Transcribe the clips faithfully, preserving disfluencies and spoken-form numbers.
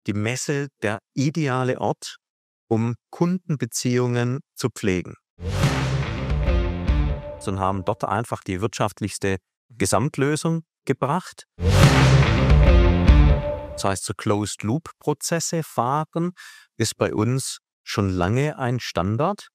die Messe der ideale Ort, um Kundenbeziehungen zu pflegen. Und haben dort einfach die wirtschaftlichste Gesamtlösung gebracht. Das heißt, so Closed-Loop-Prozesse fahren ist bei uns schon lange ein Standard.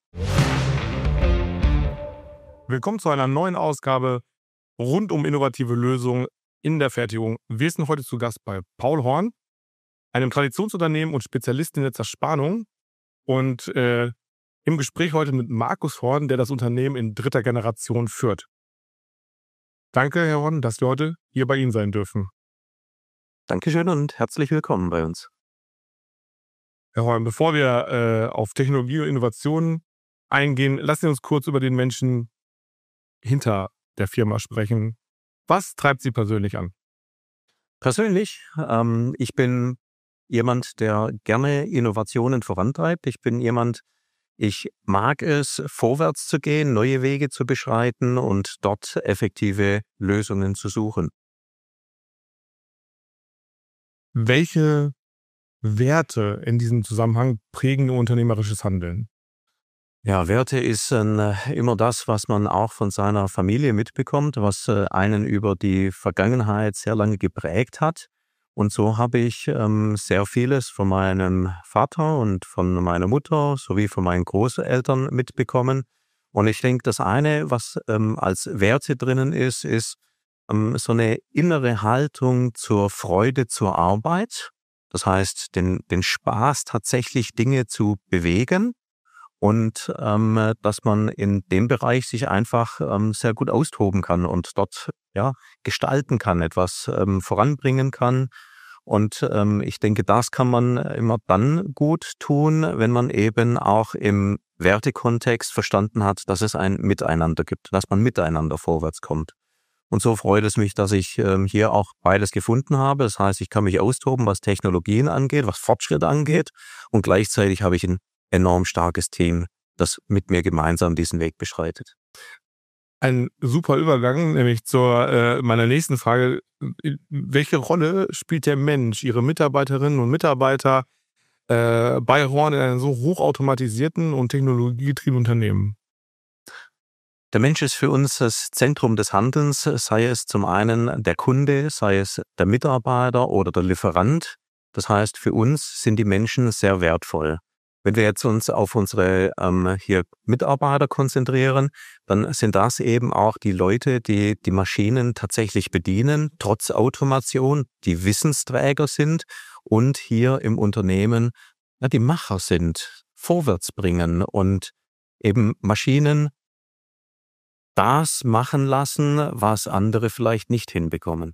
Willkommen zu einer neuen Ausgabe rund um innovative Lösungen in der Fertigung. Wir sind heute zu Gast bei Paul Horn, einem Traditionsunternehmen und Spezialisten in der Zerspannung. Und äh, im Gespräch heute mit Markus Horn, der das Unternehmen in dritter Generation führt. Danke, Herr Horn, dass wir heute hier bei Ihnen sein dürfen. Dankeschön und herzlich willkommen bei uns. Herr Horn, bevor wir äh, auf Technologie und Innovationen eingehen, lassen Sie uns kurz über den Menschen hinter der Firma sprechen. Was treibt Sie persönlich an? Persönlich, ähm, ich bin jemand, der gerne Innovationen vorantreibt. Ich bin jemand, ich mag es, vorwärts zu gehen, neue Wege zu beschreiten und dort effektive Lösungen zu suchen. Welche Werte in diesem Zusammenhang prägen Ihr unternehmerisches Handeln? Ja, Werte ist äh, immer das, was man auch von seiner Familie mitbekommt, was äh, einen über die Vergangenheit sehr lange geprägt hat. Und so habe ich ähm, sehr vieles von meinem Vater und von meiner Mutter sowie von meinen Großeltern mitbekommen. Und ich denke, das eine, was ähm, als Werte drinnen ist, ist ähm, so eine innere Haltung zur Freude zur Arbeit. Das heißt, den, den Spaß, tatsächlich Dinge zu bewegen. Und ähm, dass man in dem Bereich sich einfach ähm, sehr gut austoben kann und dort ja gestalten kann, etwas ähm, voranbringen kann. Und ähm, ich denke, das kann man immer dann gut tun, wenn man eben auch im Wertekontext verstanden hat, dass es ein Miteinander gibt, dass man miteinander vorwärts kommt. Und so freut es mich, dass ich ähm, hier auch beides gefunden habe. Das heißt, ich kann mich austoben, was Technologien angeht, was Fortschritt angeht. Und gleichzeitig habe ich ein enorm starkes Team, das mit mir gemeinsam diesen Weg beschreitet. Ein super Übergang, nämlich zu äh, meiner nächsten Frage. Welche Rolle spielt der Mensch, Ihre Mitarbeiterinnen und Mitarbeiter äh, bei Horn in einem so hochautomatisierten und technologiegetriebenen Unternehmen? Der Mensch ist für uns das Zentrum des Handelns, sei es zum einen der Kunde, sei es der Mitarbeiter oder der Lieferant. Das heißt, für uns sind die Menschen sehr wertvoll. Wenn wir jetzt uns auf unsere ähm, hier Mitarbeiter konzentrieren, dann sind das eben auch die Leute, die die Maschinen tatsächlich bedienen, trotz Automation, die Wissensträger sind und hier im Unternehmen ja, die Macher sind, vorwärts bringen und eben Maschinen das machen lassen, was andere vielleicht nicht hinbekommen.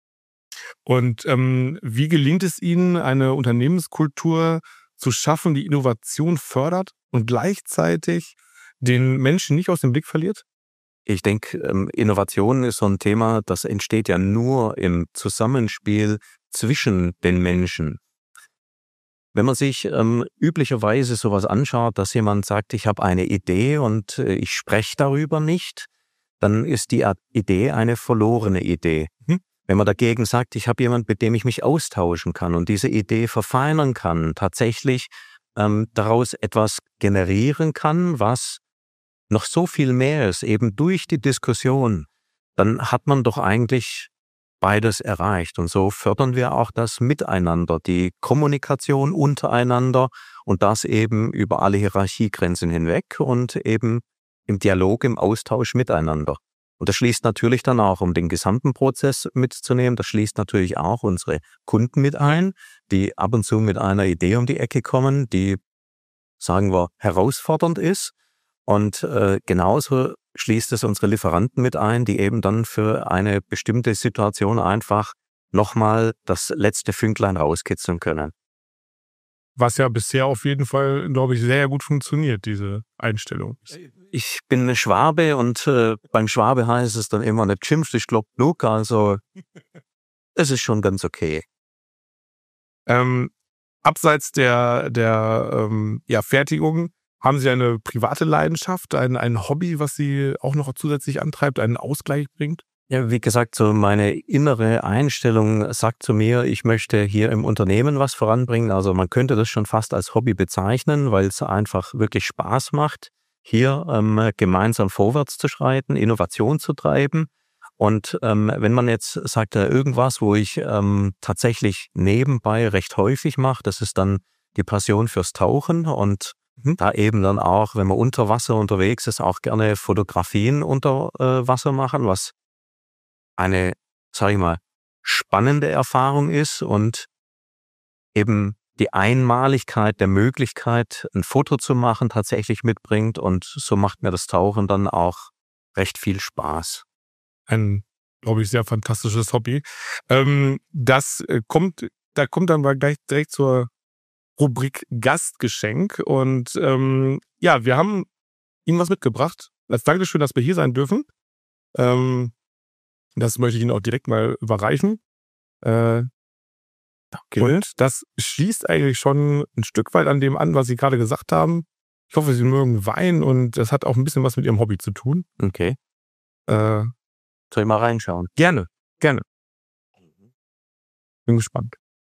Und ähm, wie gelingt es Ihnen, eine Unternehmenskultur zu schaffen, die Innovation fördert und gleichzeitig den Menschen nicht aus dem Blick verliert? Ich denke, ähm, Innovation ist so ein Thema, das entsteht ja nur im Zusammenspiel zwischen den Menschen. Wenn man sich ähm, üblicherweise sowas anschaut, dass jemand sagt, ich habe eine Idee und äh, ich spreche darüber nicht, dann ist die Idee eine verlorene Idee. Hm? Wenn man dagegen sagt, ich habe jemanden, mit dem ich mich austauschen kann und diese Idee verfeinern kann, tatsächlich ähm, daraus etwas generieren kann, was noch so viel mehr ist, eben durch die Diskussion, dann hat man doch eigentlich beides erreicht. Und so fördern wir auch das Miteinander, die Kommunikation untereinander und das eben über alle Hierarchiegrenzen hinweg und eben im Dialog, im Austausch miteinander. Und das schließt natürlich dann auch, um den gesamten Prozess mitzunehmen, das schließt natürlich auch unsere Kunden mit ein, die ab und zu mit einer Idee um die Ecke kommen, die, sagen wir, herausfordernd ist. Und äh, genauso schließt es unsere Lieferanten mit ein, die eben dann für eine bestimmte Situation einfach nochmal das letzte Fünklein rauskitzeln können. Was ja bisher auf jeden Fall, glaube ich, sehr gut funktioniert, diese Einstellung. Ich bin eine Schwabe und äh, beim Schwabe heißt es dann immer nicht schimpft, ich glaub genug, also es ist schon ganz okay. Ähm, abseits der, der ähm, ja, Fertigung, haben Sie eine private Leidenschaft, ein, ein Hobby, was Sie auch noch zusätzlich antreibt, einen Ausgleich bringt? Ja, wie gesagt, so meine innere Einstellung sagt zu mir, ich möchte hier im Unternehmen was voranbringen. Also man könnte das schon fast als Hobby bezeichnen, weil es einfach wirklich Spaß macht, hier ähm, gemeinsam vorwärts zu schreiten, Innovation zu treiben. Und ähm, wenn man jetzt sagt, äh, irgendwas, wo ich ähm, tatsächlich nebenbei recht häufig mache, das ist dann die Passion fürs Tauchen und Mhm. da eben dann auch, wenn man unter Wasser unterwegs ist, auch gerne Fotografien unter äh, Wasser machen, was eine, sage ich mal, spannende Erfahrung ist und eben die Einmaligkeit der Möglichkeit, ein Foto zu machen, tatsächlich mitbringt. Und so macht mir das Tauchen dann auch recht viel Spaß. Ein, glaube ich, sehr fantastisches Hobby. Ähm, das äh, kommt, da kommt dann mal gleich direkt zur Rubrik Gastgeschenk. Und ähm, ja, wir haben Ihnen was mitgebracht. Als Dankeschön, dass wir hier sein dürfen. Ähm, das möchte ich Ihnen auch direkt mal überreichen. Äh, und das schließt eigentlich schon ein Stück weit an dem an, was Sie gerade gesagt haben. Ich hoffe, Sie mögen Wein und das hat auch ein bisschen was mit Ihrem Hobby zu tun. Okay. Äh, Soll ich mal reinschauen? gerne, gerne. Bin gespannt.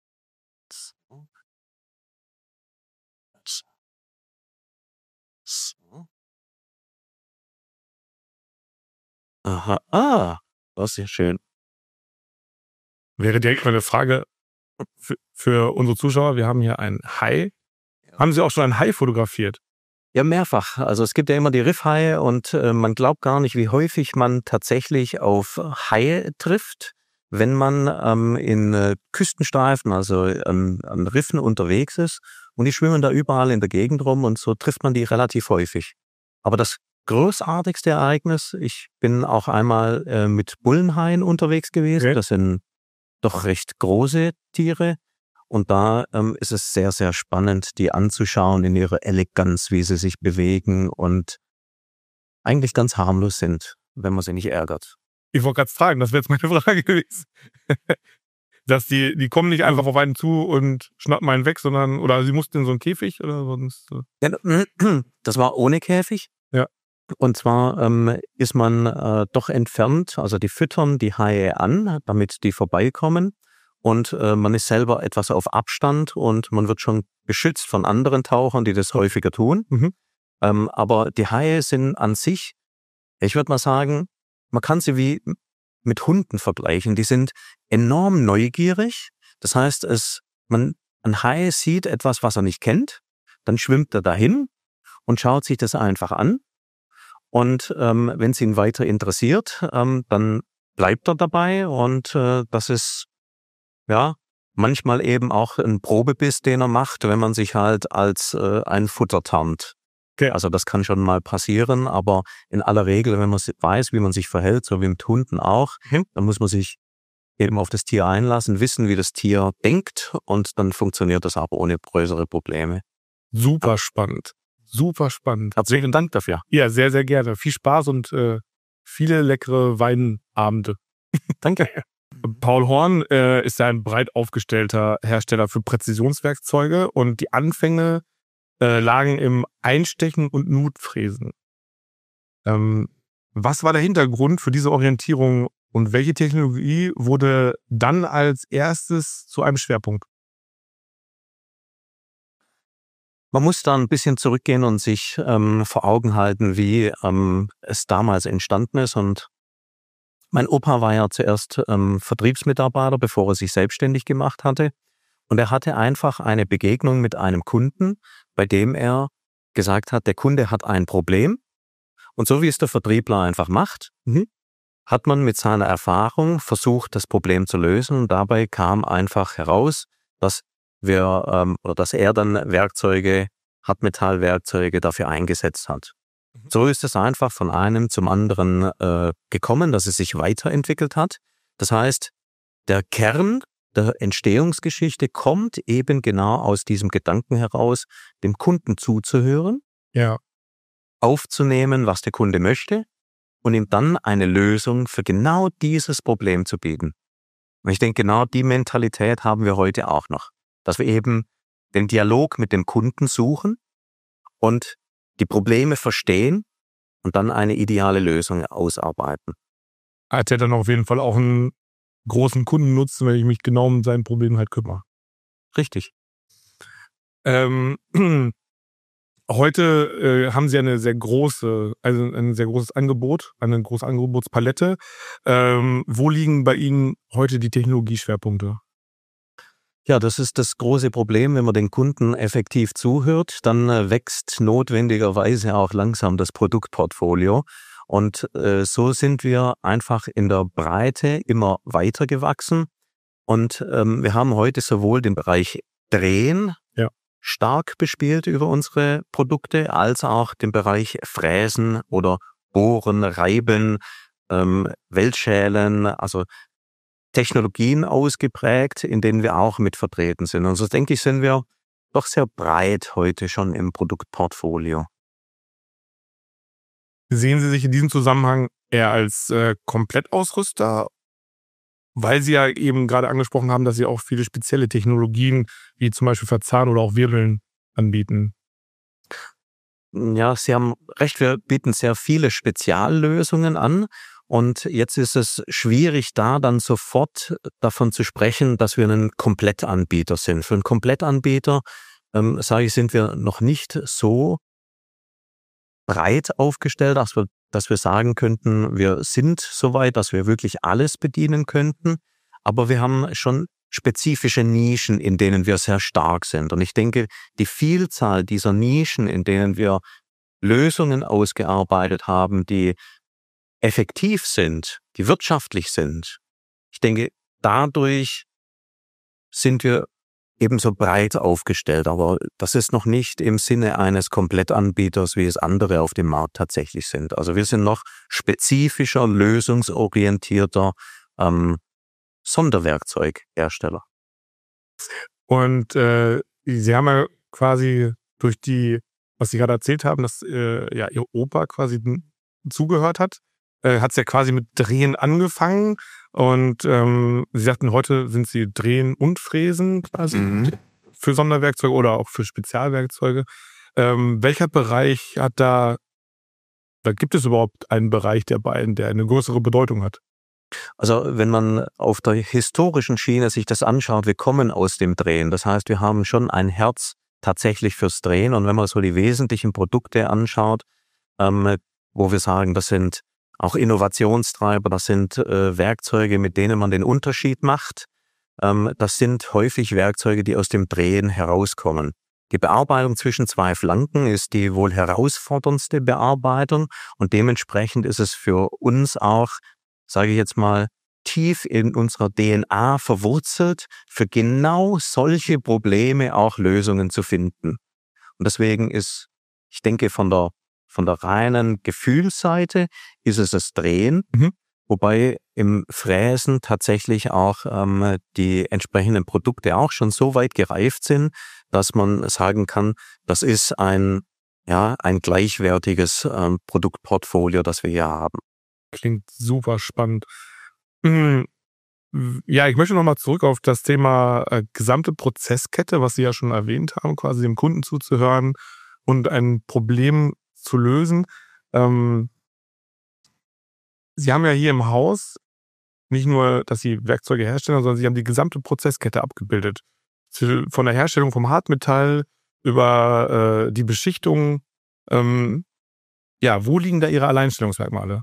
Aha, ah, das ist ja schön. Wäre direkt mal eine Frage für, für unsere Zuschauer. Wir haben hier einen Hai. Haben Sie auch schon einen Hai fotografiert? Ja, mehrfach. Also es gibt ja immer die Riffhaie und äh, man glaubt gar nicht, wie häufig man tatsächlich auf Haie trifft, wenn man ähm, in äh, Küstenstreifen, also an, an Riffen unterwegs ist. Und die schwimmen da überall in der Gegend rum und so trifft man die relativ häufig. Aber das großartigste Ereignis, ich bin auch einmal äh, mit Bullenhaien unterwegs gewesen. Okay. Das sind doch recht große Tiere. Und da ähm, ist es sehr, sehr spannend, die anzuschauen in ihrer Eleganz, wie sie sich bewegen und eigentlich ganz harmlos sind, wenn man sie nicht ärgert. Ich wollte gerade fragen, das wäre jetzt meine Frage gewesen. Dass die, die kommen nicht einfach auf einen zu und schnappen einen weg, sondern, oder sie mussten in so einen Käfig oder sonst. Ja, das war ohne Käfig. Ja. Und zwar ähm, ist man äh, doch entfernt, also die füttern die Haie an, damit die vorbeikommen. Und äh, man ist selber etwas auf Abstand und man wird schon geschützt von anderen Tauchern, die das häufiger tun. Mhm. Ähm, aber die Haie sind an sich, ich würde mal sagen, man kann sie wie mit Hunden vergleichen. Die sind enorm neugierig. Das heißt, es, man, ein Hai sieht etwas, was er nicht kennt, dann schwimmt er dahin und schaut sich das einfach an. Und ähm, wenn es ihn weiter interessiert, ähm, dann bleibt er dabei und äh, das ist ja manchmal eben auch ein Probebiss, den er macht, wenn man sich halt als äh, ein Futter tarnt. Okay. Also das kann schon mal passieren, aber in aller Regel, wenn man weiß, wie man sich verhält, so wie mit Hunden auch, Mhm. dann muss man sich eben auf das Tier einlassen, wissen, wie das Tier denkt und dann funktioniert das aber ohne größere Probleme. Super spannend. Super spannend. Herzlichen Dank dafür. Ja, sehr, sehr gerne. Viel Spaß und äh, viele leckere Weinabende. Danke. Paul Horn äh, ist ja ein breit aufgestellter Hersteller für Präzisionswerkzeuge und die Anfänge äh, lagen im Einstechen und Nutfräsen. Ähm, was war der Hintergrund für diese Orientierung und welche Technologie wurde dann als erstes zu einem Schwerpunkt? Man muss da ein bisschen zurückgehen und sich ähm, vor Augen halten, wie ähm, es damals entstanden ist. Und mein Opa war ja zuerst ähm, Vertriebsmitarbeiter, bevor er sich selbstständig gemacht hatte. Und er hatte einfach eine Begegnung mit einem Kunden, bei dem er gesagt hat, der Kunde hat ein Problem. Und so wie es der Vertriebler einfach macht, Mhm. hat man mit seiner Erfahrung versucht, das Problem zu lösen. Und dabei kam einfach heraus, dass wir ähm, oder dass er dann Werkzeuge, Hartmetallwerkzeuge dafür eingesetzt hat. Mhm. So ist es einfach von einem zum anderen äh, gekommen, dass es sich weiterentwickelt hat. Das heißt, der Kern der Entstehungsgeschichte kommt eben genau aus diesem Gedanken heraus, dem Kunden zuzuhören, Ja. aufzunehmen, was der Kunde möchte und ihm dann eine Lösung für genau dieses Problem zu bieten. Und ich denke, genau die Mentalität haben wir heute auch noch, dass wir eben den Dialog mit dem Kunden suchen und die Probleme verstehen und dann eine ideale Lösung ausarbeiten. Hat er dann auf jeden Fall auch einen großen Kundennutzen, wenn ich mich genau um sein Problem halt kümmere. Richtig. Ähm, heute äh, haben Sie eine sehr große, also ein sehr großes Angebot, eine große Angebotspalette. Ähm, wo liegen bei Ihnen heute die Technologieschwerpunkte? Ja, das ist das große Problem, wenn man den Kunden effektiv zuhört, dann äh, wächst notwendigerweise auch langsam das Produktportfolio. Und äh, so sind wir einfach in der Breite immer weiter gewachsen. Und ähm, wir haben heute sowohl den Bereich Drehen Ja. stark bespielt über unsere Produkte, als auch den Bereich Fräsen oder Bohren, Reiben, ähm, Weltschälen, also Technologien ausgeprägt, in denen wir auch mit vertreten sind. Und so denke ich, sind wir doch sehr breit heute schon im Produktportfolio. Sehen Sie sich in diesem Zusammenhang eher als äh, Komplettausrüster, weil Sie ja eben gerade angesprochen haben, dass Sie auch viele spezielle Technologien wie zum Beispiel Verzahn oder auch Wirbeln anbieten? Ja, Sie haben recht, wir bieten sehr viele Speziallösungen an. Und jetzt ist es schwierig, da dann sofort davon zu sprechen, dass wir ein Komplettanbieter sind. Für einen Komplettanbieter, ähm, sage ich, sind wir noch nicht so breit aufgestellt, dass wir, dass wir sagen könnten, wir sind soweit, dass wir wirklich alles bedienen könnten. Aber wir haben schon spezifische Nischen, in denen wir sehr stark sind. Und ich denke, die Vielzahl dieser Nischen, in denen wir Lösungen ausgearbeitet haben, die effektiv sind, die wirtschaftlich sind, ich denke, dadurch sind wir ebenso breit aufgestellt. Aber das ist noch nicht im Sinne eines Komplettanbieters, wie es andere auf dem Markt tatsächlich sind. Also wir sind noch spezifischer, lösungsorientierter ähm, Sonderwerkzeughersteller. Und äh, Sie haben ja quasi durch die, was Sie gerade erzählt haben, dass äh, ja Ihr Opa quasi n- zugehört hat, äh, hat es ja quasi mit Drehen angefangen. Und ähm, Sie sagten, heute sind Sie Drehen und Fräsen quasi Mhm. für Sonderwerkzeuge oder auch für Spezialwerkzeuge. Ähm, welcher Bereich hat da, da gibt es überhaupt einen Bereich der beiden, der eine größere Bedeutung hat? Also wenn man auf der historischen Schiene sich das anschaut, wir kommen aus dem Drehen. Das heißt, wir haben schon ein Herz tatsächlich fürs Drehen. Und wenn man so die wesentlichen Produkte anschaut, ähm, wo wir sagen, das sind auch Innovationstreiber, das sind äh, Werkzeuge, mit denen man den Unterschied macht. Ähm, das sind häufig Werkzeuge, die aus dem Drehen herauskommen. Die Bearbeitung zwischen zwei Flanken ist die wohl herausforderndste Bearbeitung und dementsprechend ist es für uns auch, sage ich jetzt mal, tief in unserer D N A verwurzelt, für genau solche Probleme auch Lösungen zu finden. Und deswegen ist, ich denke, von der, von der reinen Gefühlsseite ist es das Drehen, Mhm. wobei im Fräsen tatsächlich auch ähm, die entsprechenden Produkte auch schon so weit gereift sind, dass man sagen kann, das ist ein, ja, ein gleichwertiges ähm, Produktportfolio, das wir hier haben. Klingt super spannend. Mm, w- Ja, ich möchte nochmal zurück auf das Thema äh, gesamte Prozesskette, was Sie ja schon erwähnt haben, quasi dem Kunden zuzuhören und ein Problem zu lösen. Ähm, Sie haben ja hier im Haus nicht nur, dass Sie Werkzeuge herstellen, sondern Sie haben die gesamte Prozesskette abgebildet. Zu- Von der Herstellung vom Hartmetall über äh, die Beschichtung. Ähm, ja, wo liegen da Ihre Alleinstellungsmerkmale?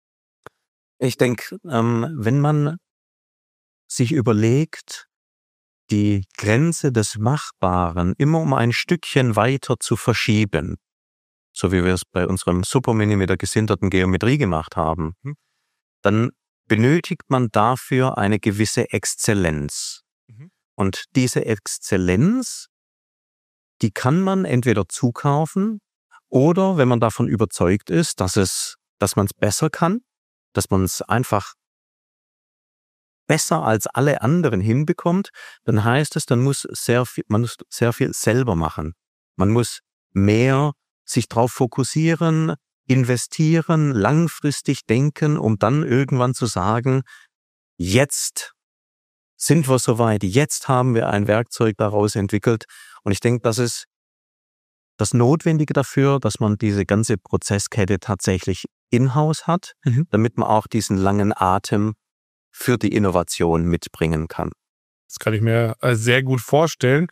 Ich denke, ähm, wenn man sich überlegt, die Grenze des Machbaren immer um ein Stückchen weiter zu verschieben, so wie wir es bei unserem Supermini mit der gesinterten Geometrie gemacht haben, Mhm. dann benötigt man dafür eine gewisse Exzellenz. Mhm. Und diese Exzellenz, die kann man entweder zukaufen oder, wenn man davon überzeugt ist, dass es, dass man es besser kann, dass man es einfach besser als alle anderen hinbekommt, dann heißt es, dann muss sehr viel, man muss sehr viel selber machen. Man muss mehr sich darauf fokussieren, investieren, langfristig denken, um dann irgendwann zu sagen, jetzt sind wir soweit, jetzt haben wir ein Werkzeug daraus entwickelt. Und ich denke, das ist das Notwendige dafür, dass man diese ganze Prozesskette tatsächlich in-house hat, Mhm. damit man auch diesen langen Atem für die Innovation mitbringen kann. Das kann ich mir äh, sehr gut vorstellen.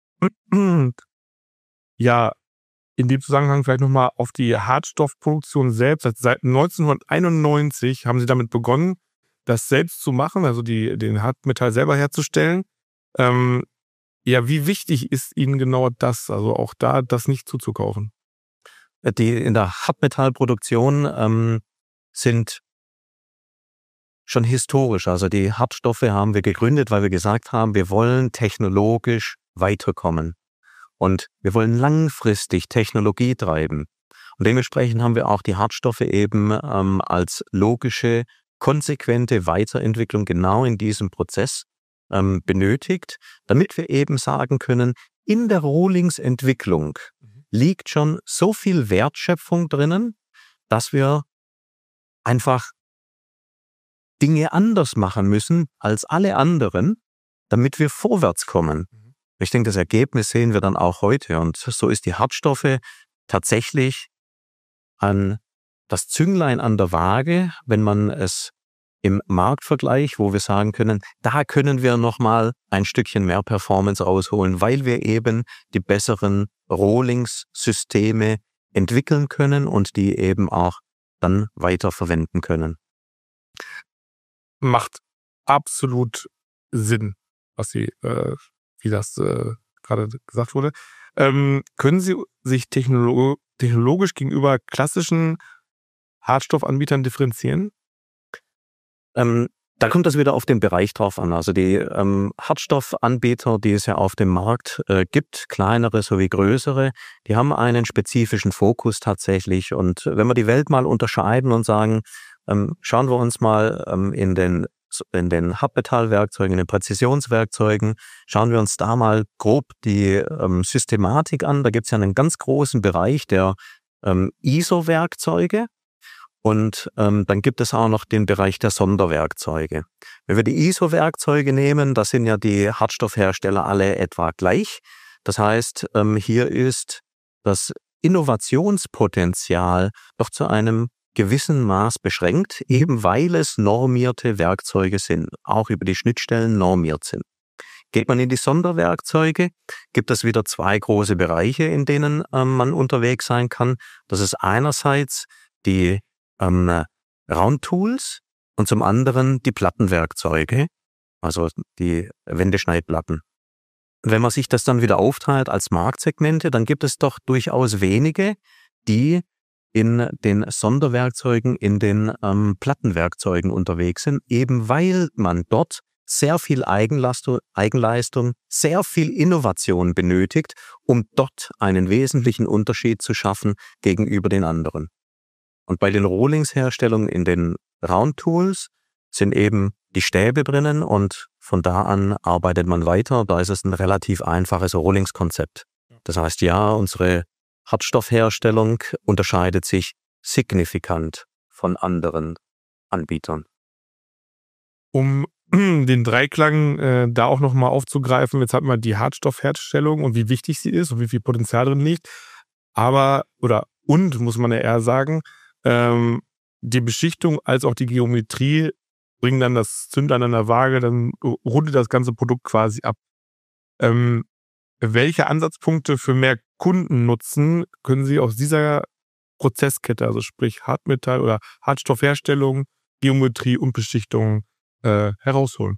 Ja, in dem Zusammenhang vielleicht nochmal auf die Hartstoffproduktion selbst. Also seit neunzehnhunderteinundneunzig haben Sie damit begonnen, das selbst zu machen, also die, den Hartmetall selber herzustellen. Ähm, ja, wie wichtig ist Ihnen genau das, also auch da das nicht zuzukaufen? Die in der Hartmetallproduktion ähm, sind schon historisch. Also die Hartstoffe haben wir gegründet, weil wir gesagt haben, wir wollen technologisch weiterkommen. Und wir wollen langfristig Technologie treiben. Und dementsprechend haben wir auch die Hartstoffe eben ähm, als logische, konsequente Weiterentwicklung genau in diesem Prozess ähm, benötigt, damit wir eben sagen können, in der Rohlingsentwicklung liegt schon so viel Wertschöpfung drinnen, dass wir einfach Dinge anders machen müssen als alle anderen, damit wir vorwärts kommen. Ich denke, das Ergebnis sehen wir dann auch heute. Und so ist die Hartstoffe tatsächlich an das Zünglein an der Waage, wenn man es im Marktvergleich, wo wir sagen können, da können wir nochmal ein Stückchen mehr Performance rausholen, weil wir eben die besseren Rohlingssysteme entwickeln können und die eben auch dann weiter verwenden können. Macht absolut Sinn, was Sie, äh, wie das äh, gerade gesagt wurde. Ähm, können Sie sich technolo- technologisch gegenüber klassischen Hartstoffanbietern differenzieren? Ähm, da kommt das wieder auf den Bereich drauf an. Also die ähm, Hartstoffanbieter, die es ja auf dem Markt äh, gibt, kleinere sowie größere, die haben einen spezifischen Fokus tatsächlich. Und wenn wir die Welt mal unterscheiden und sagen, ähm, schauen wir uns mal ähm, in den in den Hartmetallwerkzeugen, in den Präzisionswerkzeugen, schauen wir uns da mal grob die ähm, Systematik an. Da gibt es ja einen ganz großen Bereich der ähm, I S O-Werkzeuge. Und ähm, dann gibt es auch noch den Bereich der Sonderwerkzeuge. Wenn wir die I S O-Werkzeuge nehmen, da sind ja die Hartstoffhersteller alle etwa gleich. Das heißt, ähm, hier ist das Innovationspotenzial doch zu einem gewissen Maß beschränkt, eben weil es normierte Werkzeuge sind, auch über die Schnittstellen normiert sind. Geht man in die Sonderwerkzeuge, gibt es wieder zwei große Bereiche, in denen ähm, man unterwegs sein kann. Das ist einerseits die ähm, Roundtools und zum anderen die Plattenwerkzeuge, also die Wendeschneidplatten. Wenn man sich das dann wieder aufteilt als Marktsegmente, dann gibt es doch durchaus wenige, die in den Sonderwerkzeugen, in den ähm, Plattenwerkzeugen unterwegs sind, eben weil man dort sehr viel Eigenleistung, Eigenleistung, sehr viel Innovation benötigt, um dort einen wesentlichen Unterschied zu schaffen gegenüber den anderen. Und bei den Rohlingsherstellungen in den Roundtools sind eben die Stäbe drinnen und von da an arbeitet man weiter. Da ist es ein relativ einfaches Rohlingskonzept. Das heißt, ja, unsere Hartstoffherstellung unterscheidet sich signifikant von anderen Anbietern. Um den Dreiklang äh, da auch nochmal aufzugreifen, jetzt hatten wir die Hartstoffherstellung und wie wichtig sie ist und wie viel Potenzial drin liegt. Aber, oder und, muss man ja eher sagen, ähm, die Beschichtung als auch die Geometrie bringen dann das Zündlein an der Waage, dann rundet das ganze Produkt quasi ab. Ähm, welche Ansatzpunkte für mehr Kundennutzen können Sie aus dieser Prozesskette, also sprich Hartmetall oder Hartstoffherstellung, Geometrie und Beschichtung äh, herausholen?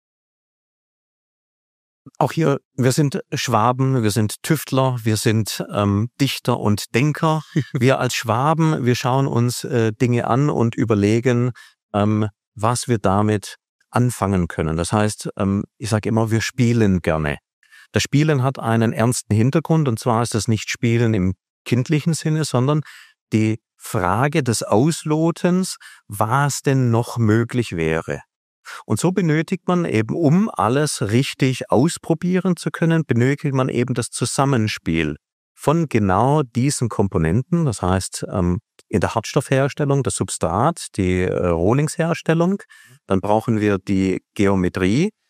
Auch hier, wir sind Schwaben, wir sind Tüftler, wir sind ähm, Dichter und Denker. Wir als Schwaben, wir schauen uns äh, Dinge an und überlegen, ähm, was wir damit anfangen können. Das heißt, ähm, ich sage immer, wir spielen gerne. Das Spielen hat einen ernsten Hintergrund, und zwar ist das nicht Spielen im kindlichen Sinne, sondern die Frage des Auslotens, was denn noch möglich wäre. Und so benötigt man eben, um alles richtig ausprobieren zu können, benötigt man eben das Zusammenspiel von genau diesen Komponenten. Das heißt, ähm, in der Hartstoffherstellung das Substrat, die äh, Rohlingsherstellung. Dann brauchen wir die Geometrie,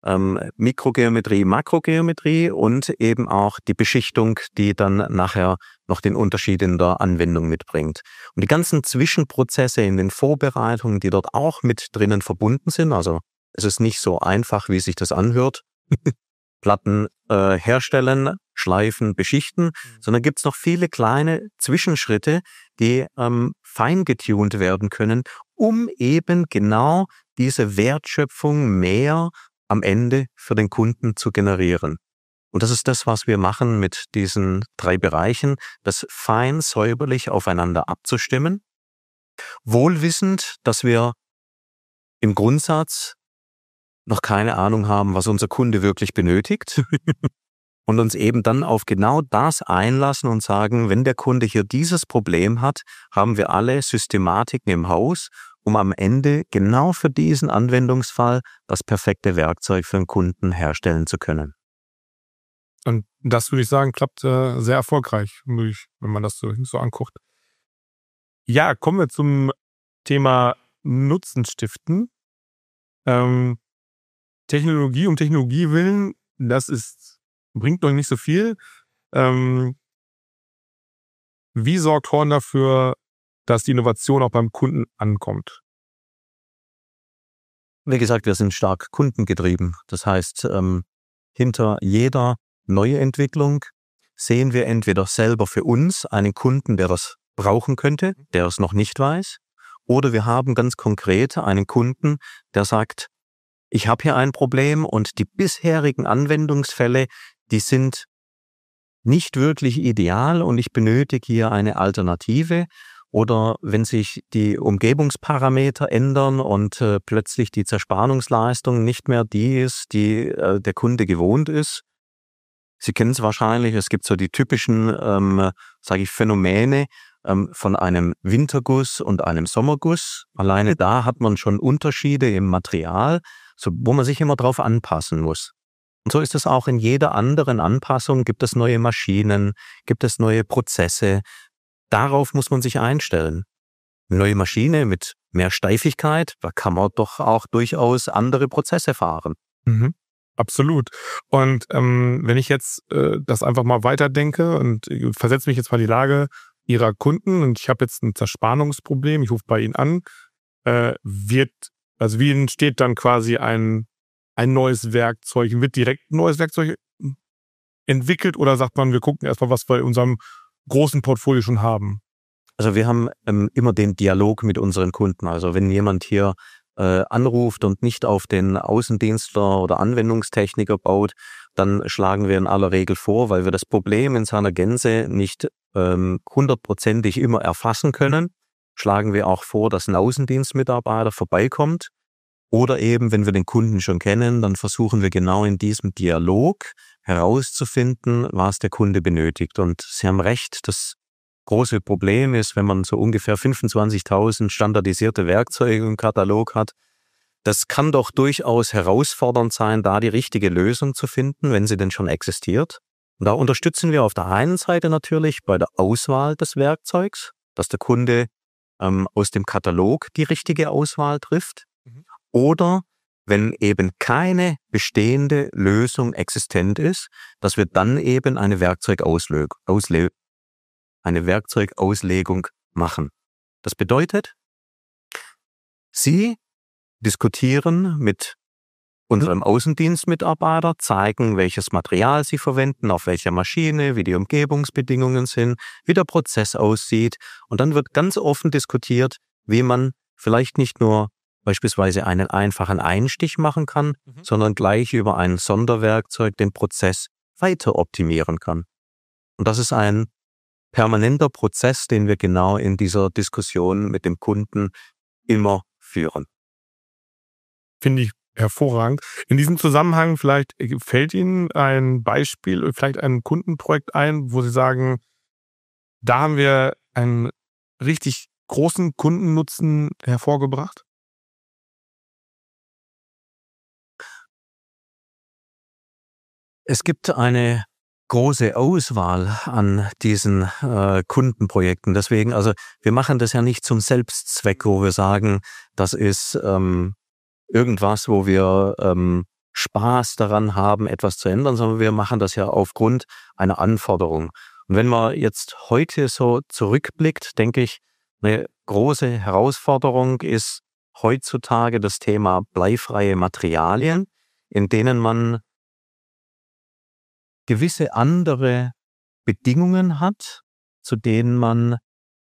ähm, Mikrogeometrie, Makrogeometrie und eben auch die Beschichtung, die dann nachher noch den Unterschied in der Anwendung mitbringt. Und die ganzen Zwischenprozesse in den Vorbereitungen, die dort auch mit drinnen verbunden sind, also es ist nicht so einfach, wie sich das anhört, Platten äh, herstellen, schleifen, beschichten, sondern gibt es noch viele kleine Zwischenschritte, die ähm, feingetuned werden können, um eben genau diese Wertschöpfung mehr am Ende für den Kunden zu generieren. Und das ist das, was wir machen mit diesen drei Bereichen, das fein säuberlich aufeinander abzustimmen, wohlwissend, dass wir im Grundsatz noch keine Ahnung haben, was unser Kunde wirklich benötigt und uns eben dann auf genau das einlassen und sagen, wenn der Kunde hier dieses Problem hat, haben wir alle Systematiken im Haus, um am Ende genau für diesen Anwendungsfall das perfekte Werkzeug für den Kunden herstellen zu können. Und das würde ich sagen, klappt äh, sehr erfolgreich, wenn man das so, so anguckt. Ja, kommen wir zum Thema Nutzen stiften. Ähm, Technologie um Technologie willen, das ist, bringt noch nicht so viel. Ähm, wie sorgt Horn dafür, dass die Innovation auch beim Kunden ankommt? Wie gesagt, wir sind stark kundengetrieben. Das heißt, ähm, hinter jeder neue Entwicklung sehen wir entweder selber für uns einen Kunden, der das brauchen könnte, der es noch nicht weiß, oder wir haben ganz konkret einen Kunden, der sagt, ich habe hier ein Problem und die bisherigen Anwendungsfälle, die sind nicht wirklich ideal und ich benötige hier eine Alternative. Oder wenn sich die Umgebungsparameter ändern und äh, plötzlich die Zerspannungsleistung nicht mehr die ist, die äh, der Kunde gewohnt ist. Sie kennen es wahrscheinlich, es gibt so die typischen, ähm, sage ich, Phänomene ähm, von einem Winterguss und einem Sommerguss. Alleine da hat man schon Unterschiede im Material, so, wo man sich immer drauf anpassen muss. Und so ist es auch in jeder anderen Anpassung, gibt es neue Maschinen, gibt es neue Prozesse. Darauf muss man sich einstellen. Eine neue Maschine mit mehr Steifigkeit, da kann man doch auch durchaus andere Prozesse fahren. Mhm. Absolut. Und ähm, wenn ich jetzt äh, das einfach mal weiterdenke und äh, versetze mich jetzt mal in die Lage Ihrer Kunden und ich habe jetzt ein Zerspannungsproblem, ich rufe bei Ihnen an, äh, wird, also wie entsteht dann quasi ein, ein neues Werkzeug? Wird direkt ein neues Werkzeug entwickelt oder sagt man, wir gucken erstmal, was wir in unserem großen Portfolio schon haben? Also wir haben ähm, immer den Dialog mit unseren Kunden. Also wenn jemand hier äh, anruft und nicht auf den Außendienstler oder Anwendungstechniker baut, dann schlagen wir in aller Regel vor, weil wir das Problem in seiner Gänze nicht ähm, hundertprozentig immer erfassen können, schlagen wir auch vor, dass ein Außendienstmitarbeiter vorbeikommt. Oder eben, wenn wir den Kunden schon kennen, dann versuchen wir genau in diesem Dialog herauszufinden, was der Kunde benötigt. Und Sie haben recht, das große Problem ist, wenn man so ungefähr fünfundzwanzigtausend standardisierte Werkzeuge im Katalog hat, das kann doch durchaus herausfordernd sein, da die richtige Lösung zu finden, wenn sie denn schon existiert. Und da unterstützen wir auf der einen Seite natürlich bei der Auswahl des Werkzeugs, dass der Kunde ähm, aus dem Katalog die richtige Auswahl trifft. Mhm. Oder wenn eben keine bestehende Lösung existent ist, dass wir dann eben eine Werkzeugausle- Ausle- eine Werkzeugauslegung machen. Das bedeutet, Sie diskutieren mit unserem Außendienstmitarbeiter, zeigen, welches Material Sie verwenden, auf welcher Maschine, wie die Umgebungsbedingungen sind, wie der Prozess aussieht. Und dann wird ganz offen diskutiert, wie man vielleicht nicht nur beispielsweise einen einfachen Einstich machen kann, mhm. sondern gleich über ein Sonderwerkzeug den Prozess weiter optimieren kann. Und das ist ein permanenter Prozess, den wir genau in dieser Diskussion mit dem Kunden immer führen. Finde ich hervorragend. In diesem Zusammenhang vielleicht fällt Ihnen ein Beispiel, vielleicht ein Kundenprojekt ein, wo Sie sagen, da haben wir einen richtig großen Kundennutzen hervorgebracht? Es gibt eine große Auswahl an diesen äh, Kundenprojekten. Deswegen, also wir machen das ja nicht zum Selbstzweck, wo wir sagen, das ist ähm, irgendwas, wo wir ähm, Spaß daran haben, etwas zu ändern, sondern wir machen das ja aufgrund einer Anforderung. Und wenn man jetzt heute so zurückblickt, denke ich, eine große Herausforderung ist heutzutage das Thema bleifreie Materialien, in denen man gewisse andere Bedingungen hat, zu denen man